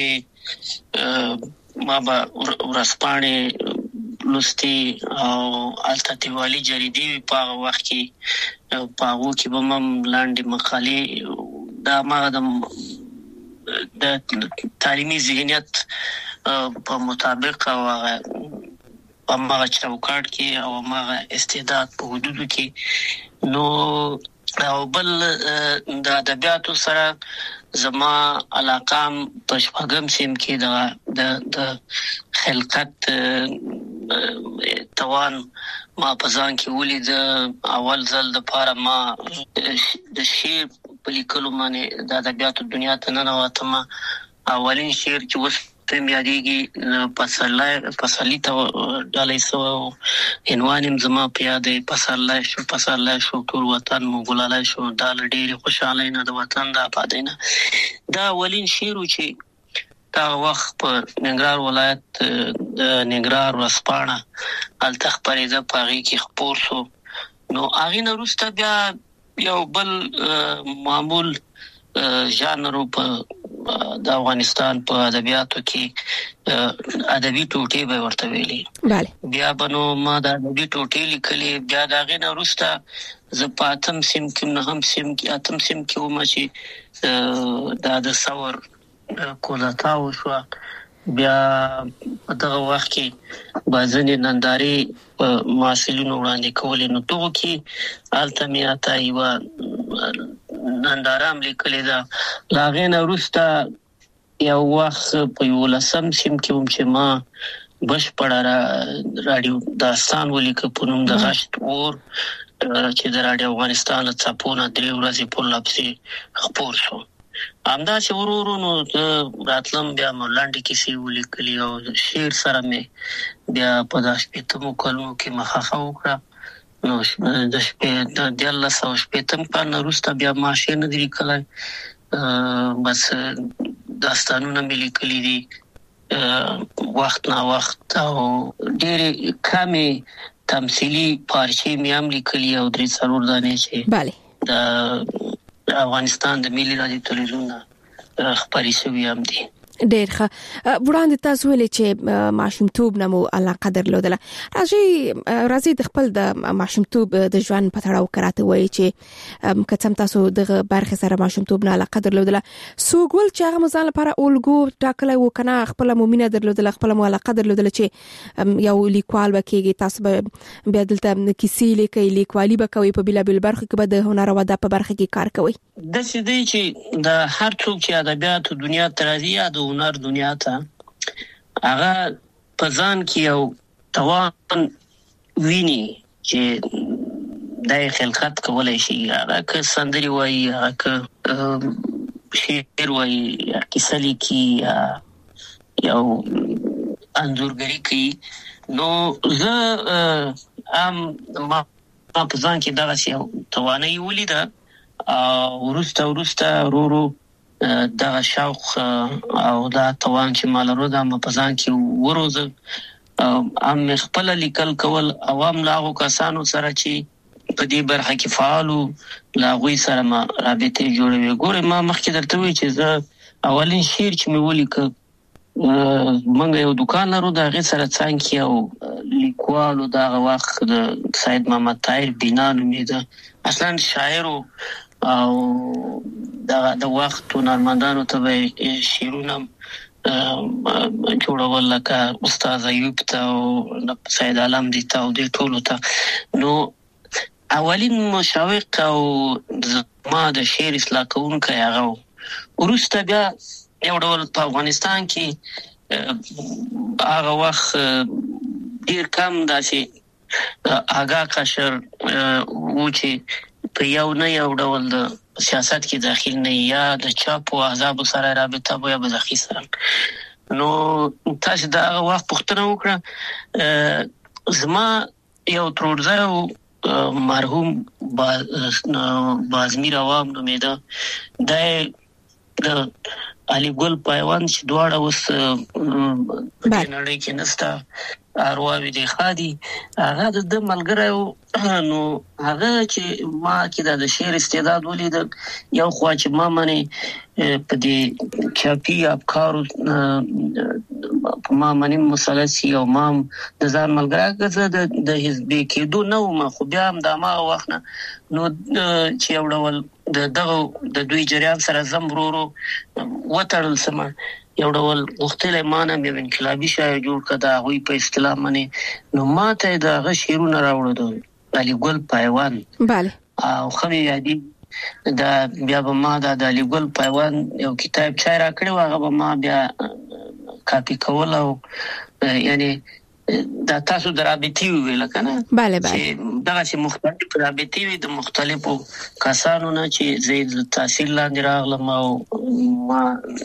ما به ورسپانې لوستي او التاتیوالي جریدې په وخت کې په هغه کې به مم لاندې مقالې دا ما د تعلیمي ذهنیت په مطابق او په ماغه چوکاټ کې او ماغه استعداد په حدودو کې نو او بل د ادبیاتو سره زما علاقام په شپږم سیم کې د د خلقت توان ما په ځان کې ولید اول ځل د پاره ما د شعر په لیکلو باندې د ادبیاتو دنیا ته ننوتم اولین شعر چې وس په میادیږي پسرلی پسرلی ته ډالې سو عنوانم زما په یادې پسرلی شو پسرلی شو ټول وطن مو ګلالای شو دا ډېر خوشاله نه د وطن د آبادینه دا اولین شعر چې دا وخت په ننګرهار ولایت د ننګرهار ورسپانه التخبرې ده پاغي کې خبر شو نو هغه نه وروسته بیا یو بل معمول ژانر په د افغانستان په ادبیاتو کې ادبي ټوټې به ورته ویلي bale بیا بنو ما د ادبي ټوټې لیکلې بیا دا غینه وروسته زپاتم سیم کې نه هم سیم کې اتم سیم کې و ما چې دا د ثور کوزاتاو شو بیا دغه وخت کې بازنې ننداري ماسلونو وړاندې کولې نو توګه کې التمیاته یو نندارام لیکلې دا لاغینه وروسته یو وخت په یو لسم سیم کې هم چې ما بشپړه رادیو داستان ولیکه په نوم د غشت اور چې د رادیو افغانستان له څپونه درې ورځې په لپسي خبر شو همدا چې ورورو نو راتلم بیا مولانډي کې سی ولیکلی او شعر سره مې بیا په داش په مکالمو کې مخه وکړه نو د شپې د الله سو شپې تم په نورسته بیا ماشه نه دی کله بس داستانونه مې لیکلي دي وخت نا وخت او ډېرې کمې تمثيلي پارچې مې هم لیکلي او درې څلور دانې چې bale د افغانستان د ملي رادیو تلویزیون خبري شوی هم دي. ډېر ښه. وړاندې تاسو ویلي چې ماشومتوب نه مو علاقه درلودله. راځي راځي د خپل د ماشومتوب د ژوند په تړاو کراته وایي چې کڅم تاسو دغه برخه سره ماشومتوب نه علاقه درلودله. سوګول چې هغه مزال لپاره اولګو ټاکلای و کنه خپل مومینه درلودله خپل مو علاقه درلودله چې یو لیکوال وکيږي تاسو به بیا دلته کیسې لیکي لیکوالي به کوي په بلا بل برخه کې به د هنر او ادب په برخه کې کار کوي. د څه دی چې د هر څوک چې ادبیات دنیا ترازی یا د هنر دنیا ته هغه پزان کې یو توان ویني چې دای خلقت کولای شي هغه که سندري وایي هغه که شعر وایي یا کیسه لیکي یا یو انځورګري کوي نو زه ام ما پزان کې دا یو توانایي ولیده او ورسته ورسته ورو دا شوق او دا توان چې مال ورو دا په ځان کې وروزه ام خپل لیکل کول عوام لاغو کسانو سره چې په دې برخه کې فعالو لاغوي سره ما رابطه جوړوي. ګوره ما مخکې درته وی چې زه اولین شعر چې مې ولیک منګه یو دکان لرو دا غي سره څنګه یو لیکوالو دا وخت د سید محمد طاهر بنا نومې ده اصلا شاعر او دا د وخت نورمندانو ته شیرونه جوړول لکه استاد ایوب ته او سید عالم دي ته او د ټولو ته نو اولین مشوق او ما د شعر اصلاح کوونکی هغه ورسته بیا یو ډول په افغانستان کې هغه وخت ډیر کم داسې آگاه قشر و چې په یو نه یو ډول د سیاست کې داخل نه یا د چاپ او احزاب سره رابطه وي به ځخی سره نو تاسو دا وخت پښتنه وکړه زما یو ترورځه مرحوم بازمیر عوام نومېده د علي ګل پایوان چې دواړه اوس په نړۍ کې نستا ارواوی دی خادي هغه د ملګرو نو هغه چې ما کې د شعر استعداد ولید یو خوا چې ما منی په دې چاپی افکار ما منی مسلسي او ما د ځان ملګرو د د حزب کېدو نو ما خو بیا هم د ما وخت نو چې یو ډول د دغه د دوی جریان سره زمرورو وټړل سم یو ډول مختلف معنی مې انقلابي شاعر جوړ کړه غوي په اصطلاح باندې نو ماته دا غ شعرونه راوړل علي ګل پایوان bale او خو یادي دا بیا به ما دا د علي ګل پایوان یو کتاب چای را کړو هغه به ما بیا کاپی کول او یعنی دا تاسو درابطي ویل کنه bale bale دا چې مختلف درابطي وي د مختلفو کسانو نه چې زید تحصیل لاندې راغلم او ما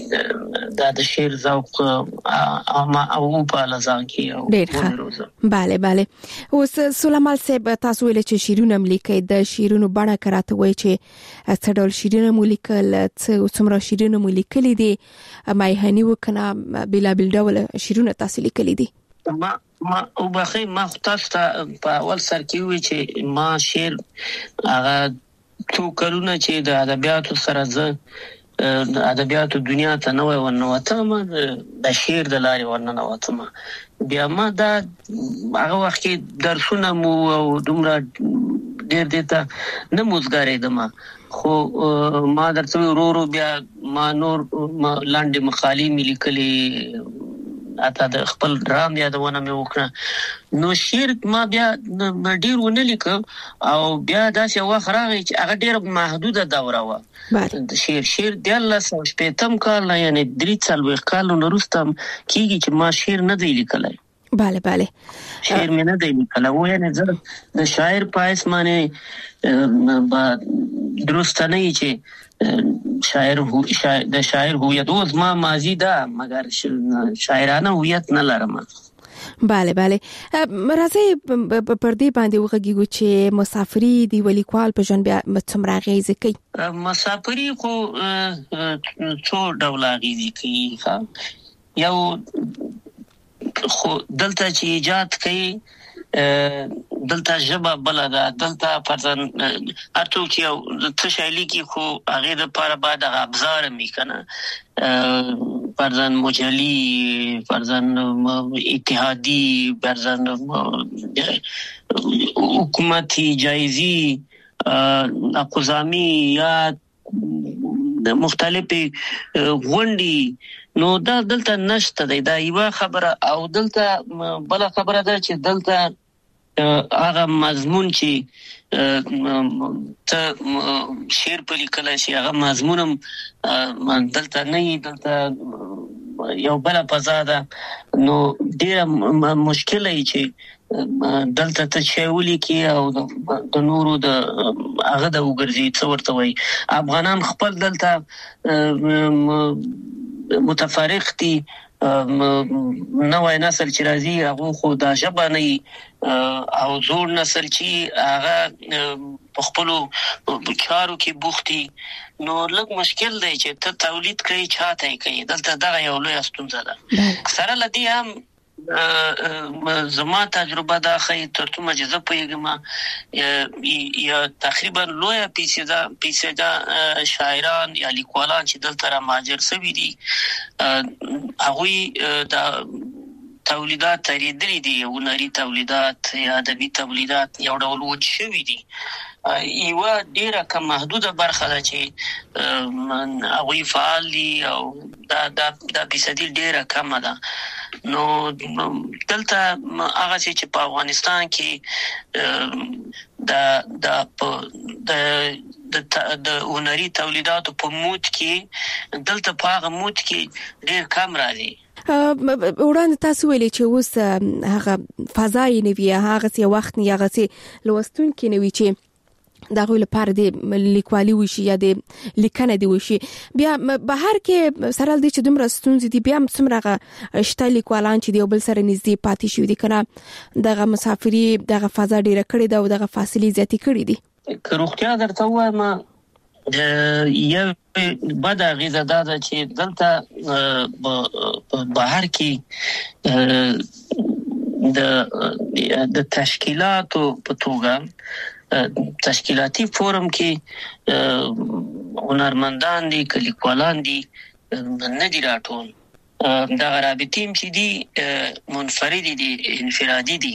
د شعر ذوق ما او په لزان کې او bale bale اوس سليمان صاحب تاسو ویل چې شیرونه ملي د شیرونو بڼه کراته وای چې څډول شیرونه مليکل څومره شیرونه مليکل دي مای هني وکنه بلا بل ډول شیرونه تاسو لیکل دي ما ما او بخي ما خاصه په اول سر کې وی چې ما شعر هغه څو کلونه چې د ادبیاتو سره زه د ادبیاتو دنیا ته نوې ورنوتم د شعر د لارې ورننوتم بیا ما دا هغه وخت کې درسونه مو او دومره ډېر دیتا نه موزګارېدم خو ما درته ورورو بیا ما نور لاندې مقالې ملي کلی اته د خپل ډرام یادونه مې وکړه نو شعر ما بیا ډیر ونه لیک او بیا داسې وخت راغی چې هغه ډیر محدوده دوره و د شعر شعر د الله سو شپېتم کال یعنی درې څلوېښت کال وروسته کیږي چې ما شعر نه دی لیکلای bale bale شعر مې نه دی لیکلای و یعنی زه د شاعر پایس باندې درست نه چې شاعر هو د شاعر هویت اوس ما ماضی ده مګر شاعرانه هویت نه لرم bale bale راځي پر دې باندې وغږیږو چې مسافری دی ولیکوال په ژوند بیا څومره غیزه کوي. مسافری خو څو ډول غیزه کوي. یو خو دلته چې ایجاد کوي دلته ژبه بلدا دلته پرځن ارته چې یو تشایلی کې خو هغه د لپاره بعد ابزار میکنه پرځن مجلی پرځن اتحادی پرځن حکومتي جایزي اقوزامي یا مختلفي غونډي نو دا دلته نشته دی. دا یو خبره او دلته بل خبره ده چې دلته هغه مضمون چې ته شعر په لیکل شي هغه مضمونم دلته نه دلته یو بل فضا ده. نو ډیر مشکل دی چې دلته ته شاولي کې او د نورو د هغه د وګرځي څو ورته وي. افغانان خپل دلته متفرق دي. نوې نسل چې راځي هغه خو دا ژبه نه او زوړ نسل چې هغه په خپل کارو کې بوختي. نو لږ مشکل دی چې ته تولید کوي چاته کوي. دلته دا یو لوی ستونزه ده. سره لدی هم زما تجربه دا خې ترته مجزه پېګم یا تقریبا لوی پیسې دا پیسې دا شاعران یا لیکوالان چې دلته را ماجر سوي دي هغه دا تولیدات تریدري دي هنري تولیدات یا ادبي تولیدات یو ډول وچ شوي دي. یو ډیره کم محدوده برخه ده چې هغه فعال دي او دا دا د فیصدي ډیره کم ده. نو دلته هغه چې په افغانستان کې دا دا د د هنري تولیداتو په موت کې دلته په هغه موت کې ډیر کم راځي. وړاندې تاسو ویلي چې اوس هغه فضای نوی هغه څه وخت نه هغه څه لوستون کې نوی چې دا غوړي لپاره د لیکوالي وشي یا د لیکنه دی وشي بیا بهر کې سره د چې دومره ستونزې دي بیا څومره شته لیکوالان چې دی بل سره نږدې پاتې شو دي کنه دغه مسافری دغه فضا ډیره کړې ده او دغه فاصلې زیاتې کړې دي. که روغتیا درته وایم یو بد غیزه ده چې دلته بهر کې د د تشکیلاتو په توګه تشکیلاتی فورم کې هنرمندان دي لیکوالان دي نه دي راټول. دا رابطې چې دي منفردي دي انفرادي دي.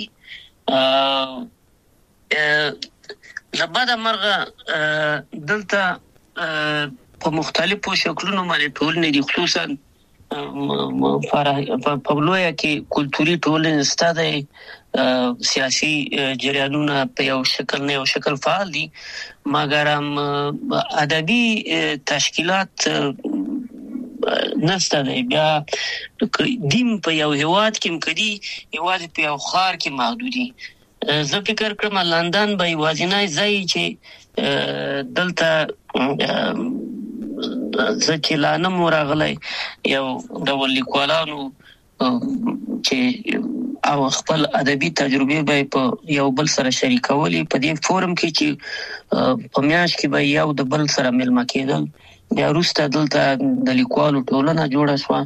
لبدا مرغه دلته په مختلفو شکلونو باندې ټولنې دي خصوصا په لویه کې کلتوري ټولنې ستاده سیاسي جریانونه په یو شکل نه یو شکل فعال دي مګر هم ادبي تشکیلات نسته دی. بیا دیم په یو هواد کې مکدي هواد په یو خار کې محدودي. زه فکر کوم لندن به وازنای ځای چې دلته ځکه لانه مورغلې یو ډول لیکوالانو چې او خپل ادبي تجربه به په یو بل سره شریکولې په دې فورم کې چې په میاش کې به یو د بل سره ملما کېدل. بیا وروسته دلته د لیکوالو ټولنه جوړه شوه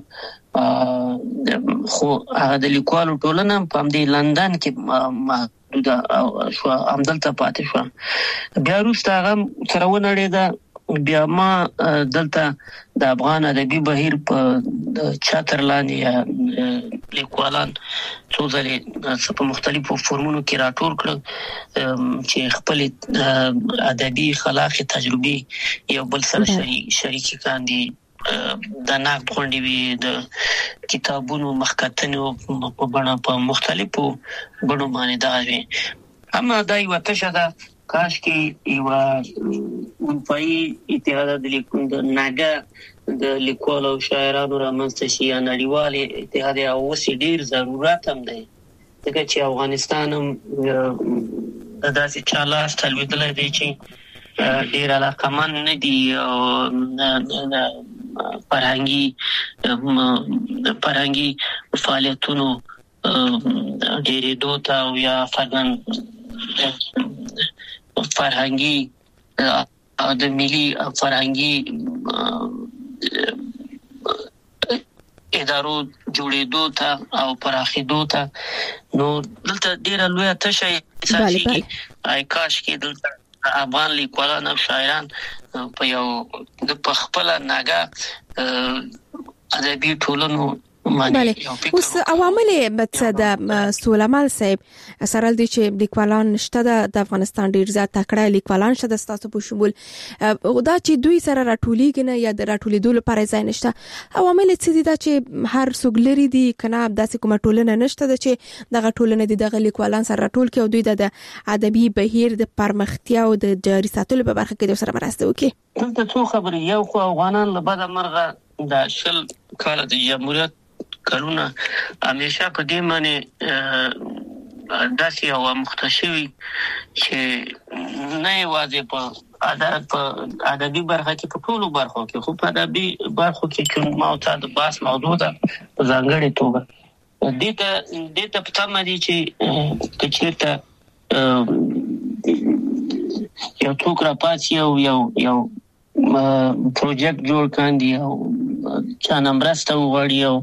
خو هغه د لیکوالو ټولنه په دې لندن کې محدوده شو همدلته پاتې شو. بیا وروسته هغه سره ونړېده. بیا ما دلته د افغان ادبي بهیر په چاتر لاندې لیکوالان څو ځلې په مختلفو فورمونو کې راټول کړل چې خپل ادبي خلاقي تجربه یو بل سره شریک کاندي. د نقد غونډې وي د کتابونو مخکتنو په بڼه په مختلفو بڼو باندې دا وي. اما دا یو تشه ده کاش کې یو منفعي اتحاد د لیکون د ناګه د لیکوالو او شاعرانو رامنځته شي یا نړیوال اتحاد او وسې ډیر ضرورت هم دی ځکه چې افغانستان هم داسې چالاس تلویدل دی چې ډیر علاقمن نه دي او فرهنګي فرهنګي فعالیتونو ډېرېدو ته او یا فرهنګ فرهنګي او د ملي فرهنګي ادارو جوړېدو ته او پراخېدو ته نو دلته ډېر لوی تشه اساسي آی کاش کې دلته افغان لیکوالان او شاعران په یو د خپل ناګه ادبي ټولنو بله اوس عوامل بت د سولمال صاحب سره د چې لیکوالان شته د افغانستان ډیر زیات تکړه لیکوالان شته د تاسو په شمول دا چې دوی سره راټولېږي نه یا د راټولېدو لپاره ځای نشته عوامل څه دي چې هر څوک لري دي کنه داسې کومه ټولنه نشته چې د ټولنه د دغه لیکوالان سره راټول کې او دوی د ادبي بهیر د پرمختیا او د جاري ساتلو په برخه کې د سره مرسته وکړي. دلته څو خبرې یو خو افغانان له بده مرغه د شل کال د جمهوریت کلونه همیشه په دې معنی داسې او مختشوي چې نه یوازې په ادب په ادبي برخه کې په ټولو برخو کې خو په ادبي برخو کې چې ما ته د باس موضوع ده په ځانګړې توګه دې ته دې ته په تمه دي چې کچېرته یو څوک راپاتې یو یو یو پروژیکټ جوړ کاندي او چا نمبرسته وغواړي او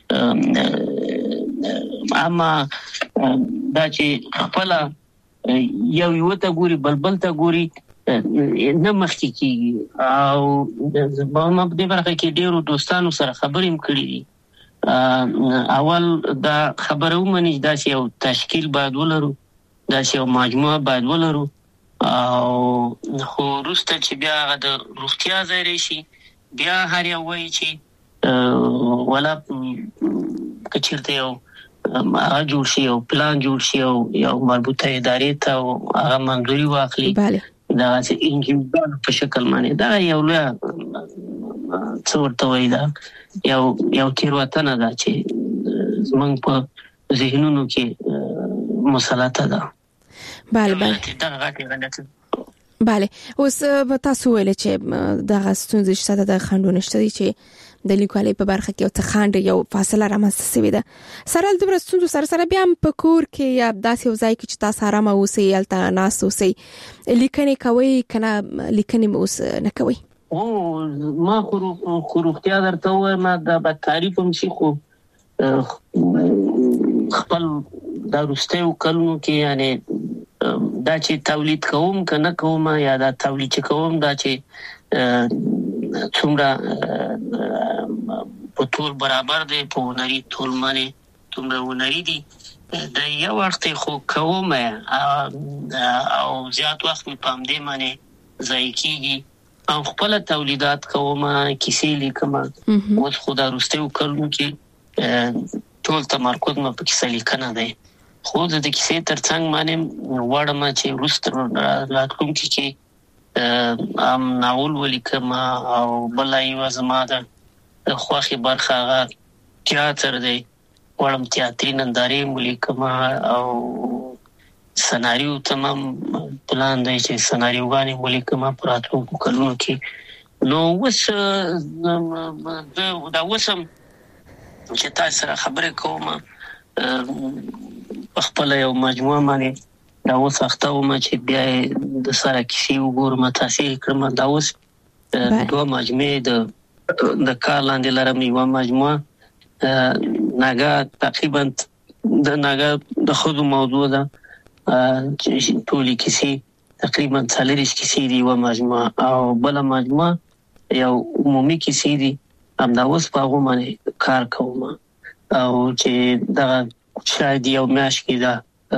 اما دا چې خپل یو یو ته ګوري بلبل ته ګوري نه مخکې کیږي او په مبدي برخه کې ډیرو دوستانو سره خبرې کړې دي اول دا خبره ومني دا چې یو تشکیل باید ولرو دا چې یو مجموعه باید ولرو او خو وروسته چې بیا د روغتیا ځای راشي بیا هر یو وایي چې ولا کچیرته یو هغه جوړ شي او پلان جوړ شي او یو مربوطه ادارې ته هغه منځوري واخلي دا چې انجینر په شکل باندې دا یو لوی څه ورته وایي دا یو یو تیروتنه ده چې زمونږ په ذهنونو کې مسلطه ده. بله بله بله اوس تاسو ویل چې دغه ستونزې شته د خنډونه شته چې د لیکوالۍ په برخه کې یو څه خنډ یو فاصله رامنځته شوې ده سره د ستونزو سره سره بیا په کور کې یا داسې یو ځای کې چې تاسو آرام اوسئ هلته ناست اوسئ لیکنې کوئ کنه لیکنې مو اوس نه کوئ؟ او ما خو روغتیا درته ووایم دا به تعریف هم شي خو خپل د وروستیو کلونو کې یعنې دا چې تولید کوم کنه کوم یا دا تولید چې کوم دا چې څومره په ټول برابر دی په هنري ټول باندې څومره هنري دي دا یو وخت خو کوم او زیات وخت په دې باندې ځای کېږي او خپل تولیدات کوم کیسې لیکم او خو دا وروستیو کلونو کې ټول تمرکز مې په کیسې لیکنه دی خو د کیسې ترڅنګ باندې وړم چې وروسته راتلونکي کې ام ناول ولیکم او بل یو زما د خوښي برخه هغه تیاتر دی وړم تیاتري نندارې ولیکم او سناریو تمام پلان دی چې سناریوګانې ولیکم په راتلونکو کلونو کې نو وس دا وسم چې تاسو سره خبرې کوم خپل یو مجموعه باندې دا اوس وخت او ما چې بیا د سره کیسې وګورم تاسو کړم دا اوس دوه مجموعه د د کار لاندې لرم یو مجموعه ناګه تقریبا د ناګه د خود موضوع ده چې ټولې کیسې تقریبا څلورش کیسې دی یو مجموعه او بل مجموعه یو عمومي کیسې دی هم دا اوس په هغه باندې کار کوم او چې دا شاید یو میاش کې دا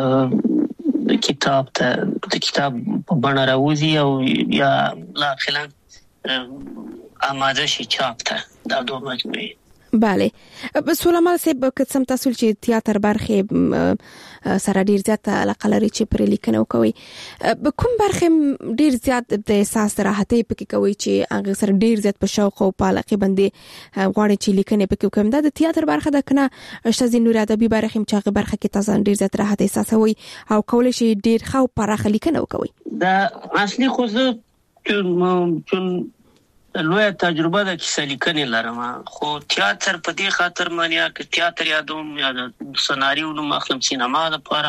کتاب ته د کتاب په بڼه راوځي او یا لا خلان آماده شي چاپ ته دا دوه مجموعې. بله سولمال صاحب کڅم تاسو چې تیاتر برخه سره ډیر زیات علاقه لري چې پر لیکنه کوي کوم برخه ډیر زیات د احساس راحتي پکې کوي چې هغه سره ډیر زیات په شوق او په علاقه باندې غواړي چې لیکنه پکې کوم دا د تیاتر برخه د کنه شته نور ادبي برخه چې هغه برخه کې تاسو ډیر زیات راحت احساسوي او کولای شي ډیر خو پراخه لیکنه کوي دا اصلي خو زه چون لوی تجربه د کیسه لیکنې لرم، خو تیاتر په دې خاطر مانیا ک تیاتر یادوم یا د سناریو نو مخلم سینما لپاره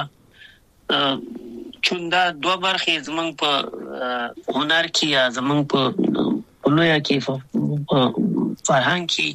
چون دا دوه برخې زمنګ په هنر کې یا زمنګ په لوی کې فرهنګ کې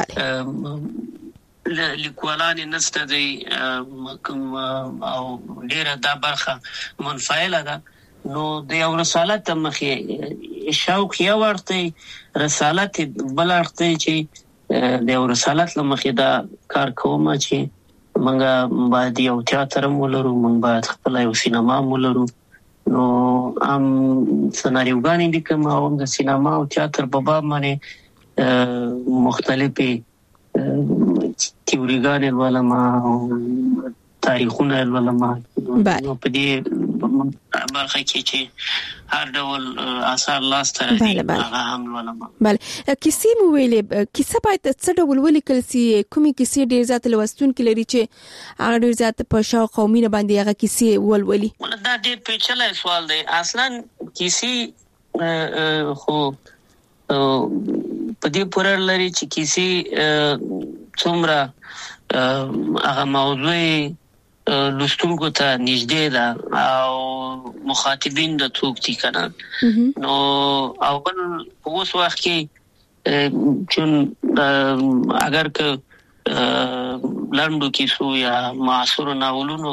لیکوالان نسته دی او ډیره دا برخه منفعله ده. نو د یو رسالت مخې شوق یې ورته رسالت بل ورته چې د یو رسالت لمخې دا کار کوم چې منګه باید یو تیاتر مولرو، من باید خپل یو سینما مولرو. نو ام سناریوګانی لیکم او د سینما او تیاتر په باب باندې مختلفې تیوریګانې ولما تاریخونه ولما نو په دې برخه کې چې هر ډول اثر لاس ته راځي هغه هم ولما. بله کیسې مو ویلې، کیسه باید څه ډول ولیکل سي؟ کومې کیسې ډېر زیات لوستونکي لري چې هغه ډېر زیات په شوق او مینه باندې هغه کیسې ولولي؟ دا ډېر پیچلی سوال دی. اصلا کیسې خو په دې پورې لري چې کیسې څومره هغه موضوع لوستونکو ته نږدې ده او مخاطبین د څوک دي کنه. نو اول په اوس وخت کې چون اگر که لنډو کیسو یا معاصر ناولونو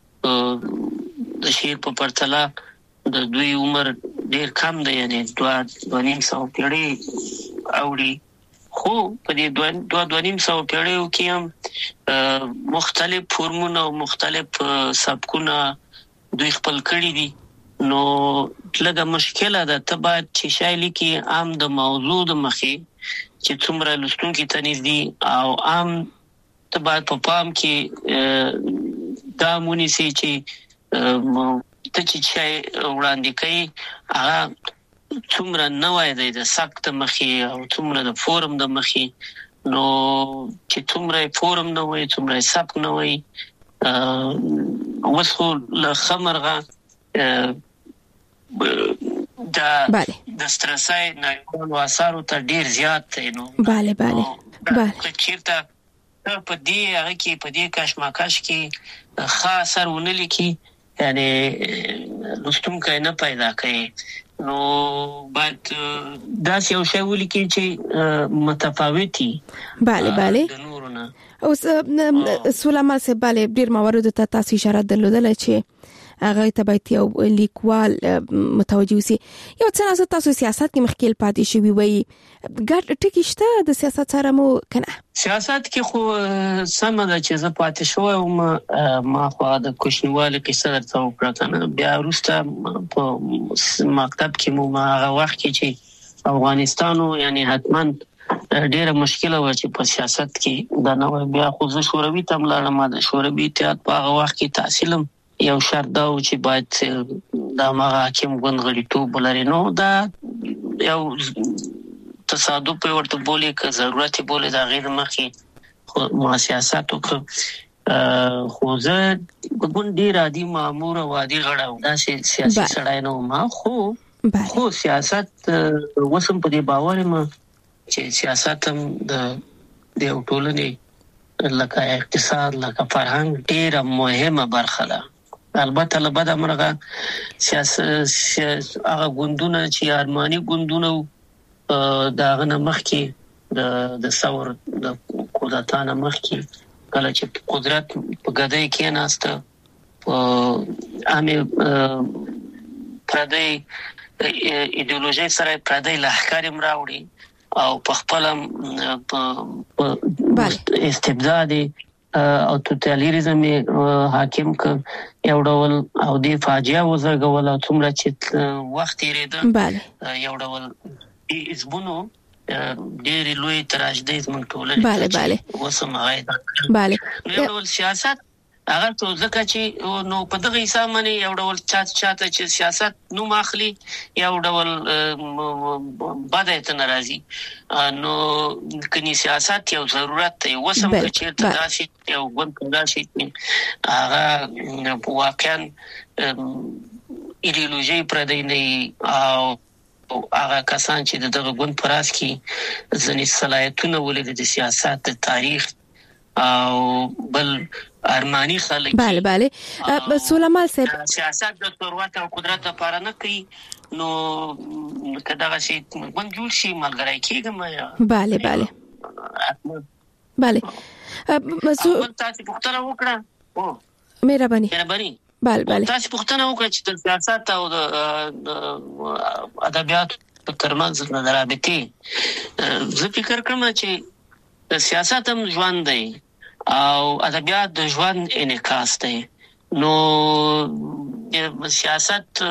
د شعر په پرتله د دوی عمر ډیر کم دی، یعنی دوه دوه نیم سو پیړۍ اوړي، خو په دې دوه دوه نیم سو پیړیو کې هم مختلف فورمونه او مختلف سبکونه دوی خپل کړی دي. نو لږه مشکله ده ته باید چې شای لیکي عام د موضوع د مخې چې څومره لوستونکي ته نږدې او عام ته باید په پام کې دا مونیسي چې ته چې شای وړاندې کوي هغه څومره نوای دی د سبک د مخې او څومره د فورم د مخې. نو چې څومره فورم نه وي څومره سبک نه وي وسو له خمرغه دا د سترسای نه او اثر ته ډیر زیات دی. نو bale bale bale چیرته په دې هغه کې په دې کشمکش کې خاص اثر ونلي کې یعنی لوستونکي نه پیدا کوي. نو باید دا یو شی ولیکي چې متفاوتي. bale bale اوس سولما سه bale ډیر موارد ته تاسو اشاره درلودل چې هغه ته باید یو لیکوال متوجه وي. یو څه تاسو سیاست کې مخکېل پاتې شوی وي، ګډ ټکی شته د سیاست سره مو کنه؟ سیاست کې خو سم ده چې زه پاتې شوم، ما خو د کوشنیوالي کې صدر ته وکړم، بیا وروسته په مکتب کې مو هغه وخت کې چې افغانستانو یعنی حتمان ډیره مشکله و چې په سیاست کې دا نو بیا خو زه شوروي ته ملاړم. د شوروي اتحاد په هغه وخت کې تحصیلم یو شرط دا و چې باید د هغه حاکم ګوند غړیتوب ولري. نو دا یو تصادف په ورته بولي که ضرورت بولي دا غیر مخې ما سیاست وکړ. خو زه ګوند ډیر عادي مامور او عادي غړاو دا سیاسي سړی نه ما خو خو سیاست وسم په دې باور ما چې سیاست هم د د ټولنې لکه اقتصاد لکه فرهنګ ډیره مهمه برخه ده. البته لبدا مرغه سیاست هغه ګوندونه چې ارماني ګوندونه دا غنه مخکي د د ثور د قدرتانه مخکي کله چې قدرت په ګدای کې ناسته په امه پردې ایدئولوژي سره پردې لهکار مراوړي او په خپل استبدادي او توتالیریزم حاکم ک یو ډول او د فاجعه وزګول او څومره چې وخت یې یو ډول اسبونو ډېر لوی تراژدي زموږ ټولنه bale bale وسمه bale یو ډول سیاست هغه څه ځکه چې نو په دغه حساب باندې یو ډول چات چاته چې سیاست نو ماخلي یو ډول بده ته ناراضي. نو کني سیاست یو ضرورت دی وسم چې تاسو یو ګوند کولای هغه واقعا ایدئولوژي پردې نه او هغه کسان چې دغه ګوند پراس کې ځنې صلاحیتونه ولري د سیاست د تاریخ او بل ارمانی خلک. بله بله سولمال صاحب سیاست د ثروت او قدرت لپاره نه کوي، نو کداغه شي ګوند جوړ شي ملګری کېږم. بله بله بله مسو تاسو پوښتنه وکړه. او مهرباني مهرباني بله بله تاسو پوښتنه وکړه چې د سیاست او د ادبیات په ترمنځ د رابطې زه فکر کوم چې د سیاست هم ژوند دی او ادبیات د ژوند انعکاس دی. نو سیاست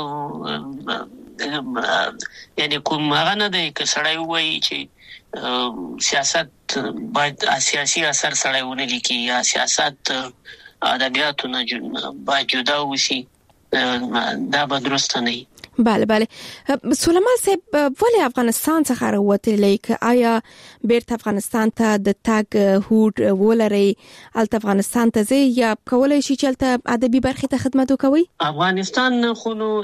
یعنی کوم هغه نه دی که سړی وایي چې سیاست باید سیاسي اثر سړی ونه لیکي یا سیاست ادبیاتو نه باید جدا وشي، دا به درسته نه. بله بله سولمان صاحب ولې افغانستان څخه راوتلی، که آیا بیرته افغانستان ته د تګ هوډ ولري، الته افغانستان ته ځي یا کولای شي چې الته ادبي برخې ته خدمت وکوي؟ افغانستان خو نو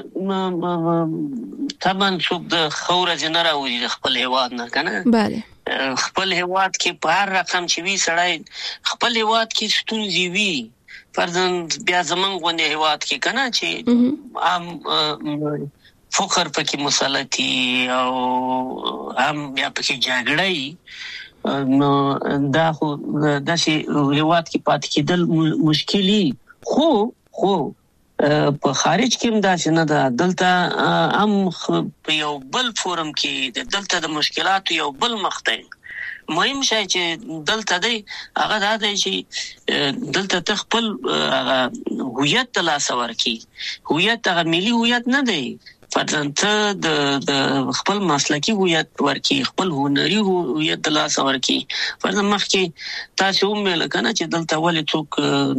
طبعا څوک د خوره جنرا وي د خپل هیواد نه کنه. بله خپل هیواد کې په هر رقم چې وی سړی خپل هیواد کې ستونزې وي، فرضاً بیا زمونږ غونډه هیواد کې کنه چې عام فقر پکې مسلطي او هم بیا پکې جګړې، نو دا خو د شي هیواد کې پات کېدل مشکلي. خو خو په خارج کې هم دا څنګه ده، دلته هم په یو بل فورم کې دلته د مشکلاتو یو بل مخته مهم شای چې دلته دی هغه دا دی چې دلته تخپل هویت تلاش ورکی. هویت هغه ملي هویت نه دی، فرضاً ته د خپل مسلکی هویت ورکی، خپل هنري هویت تلاش ورکی. فرضاً مخکې تاسو هم لکنه چې دلته ولې څوک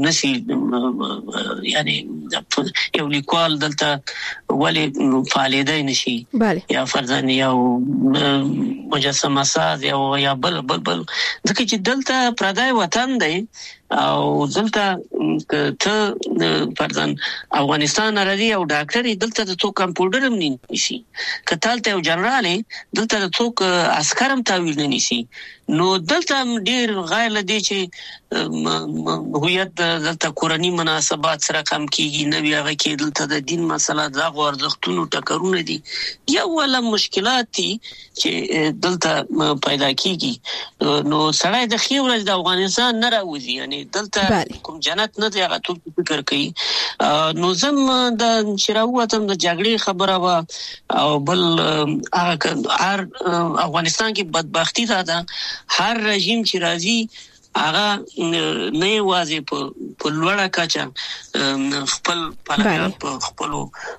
نشي یعنی یو لیکوال دلته ولې فعالیدای نشي یا فرضاً یو مجسمه ساز یا یا بل بل بل ځکه چې دلته پردای وطن دی او دلته ته فرضاً افغانستان راځي او ډاکټر دلته د څوک کمپیوټر هم نه نشي، کتل ته یو جنرال دلته د څوک عسكر هم تعویل نه نشي. نو دلته ډیر غیر لدی چې هویت دلته کورنی مناسبات سره کم کیږي، نه هغه کې دلته د دین مسله د ارزښتونو ټکرونه دي، یو ولا مشکلات دي چې دلته پیدا کیږي. نو سړی د خیر ورځ د افغانستان نه راوځي، یعنی دلته کوم جنت نه دی هغه ټول فکر کوي. نو زم د شراوتم د جګړې خبره وا او بل هغه افغانستان کې بدبختی ده، هر رژیم چې راځي هغه نه واځي په لوړه کچه خپل پلان په خپل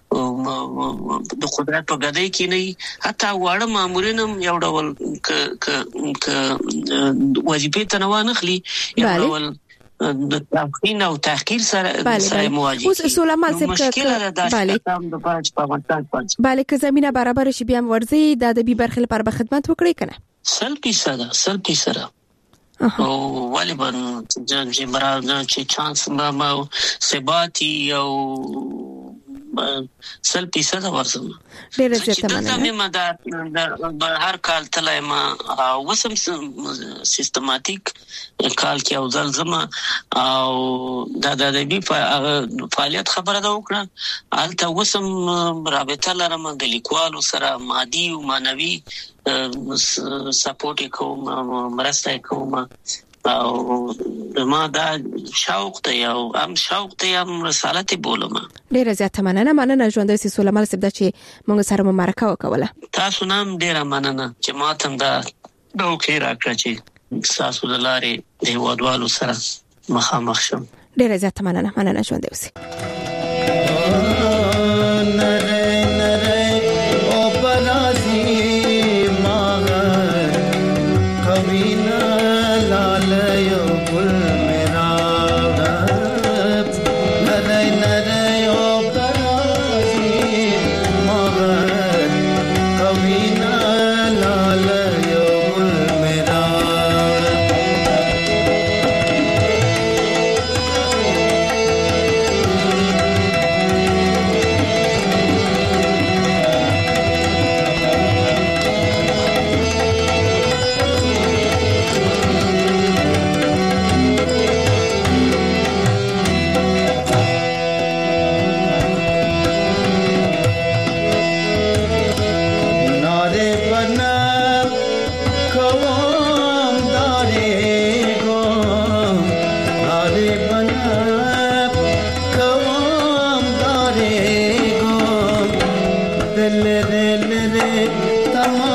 د قدرت په غدای کې نه، حتی واړه مامورین هم یو ډول ک ک وظیفه تنوع نخلي، یو ډول د تفخیم او تحقیر سره سره مواجه. اوس سولمان صاحب مشکله ده بله د باج په وانتاج بله که زمينه برابر شي بیا ورځي د ادبي برخې لپاره به خدمت وکړي کنه. سل پیسه سل پیسه او ولی بن چې مراد چې چانس ما ثباتی او سل پیسه دا ورسم ډېر زیاته مننه. د هر کال تلای ما وسم سیستماتیک کال کې او ځلزمه او د ادبي فعالیت خبره دا وکړه، البته وسم رابطه لرم د لیکوالو سره مادي او مانوي سپورټ کوم، مرسته کوم او ما دا شوق ته یو ام شوق ته یم رسالت بولم. ډیره زیاته مننه مننه ژوند سي سولمان صاحب چې موږ سره مرکه وکوله. تاسو نام ډیره مننه چې ما ته دا دوکې راکړه چې تاسو د لارې د هیوادوالو سره مخامخ شم. ډیره زیاته مننه مننه ژوند سي.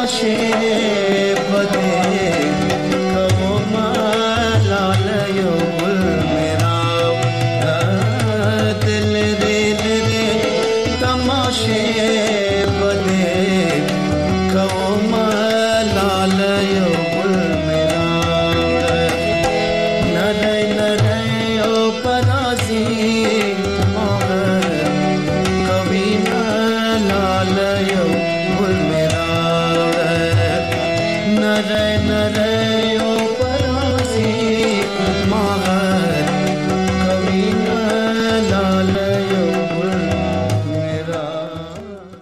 तमाशे बदे कहो मालाल यो गुल मेरा दिल रे रे तमाशे बदे कहो मालाल यो गुल मेरा नरे नरे ओ पराजी कभी मालाल यो गुल मेरा नरे नरे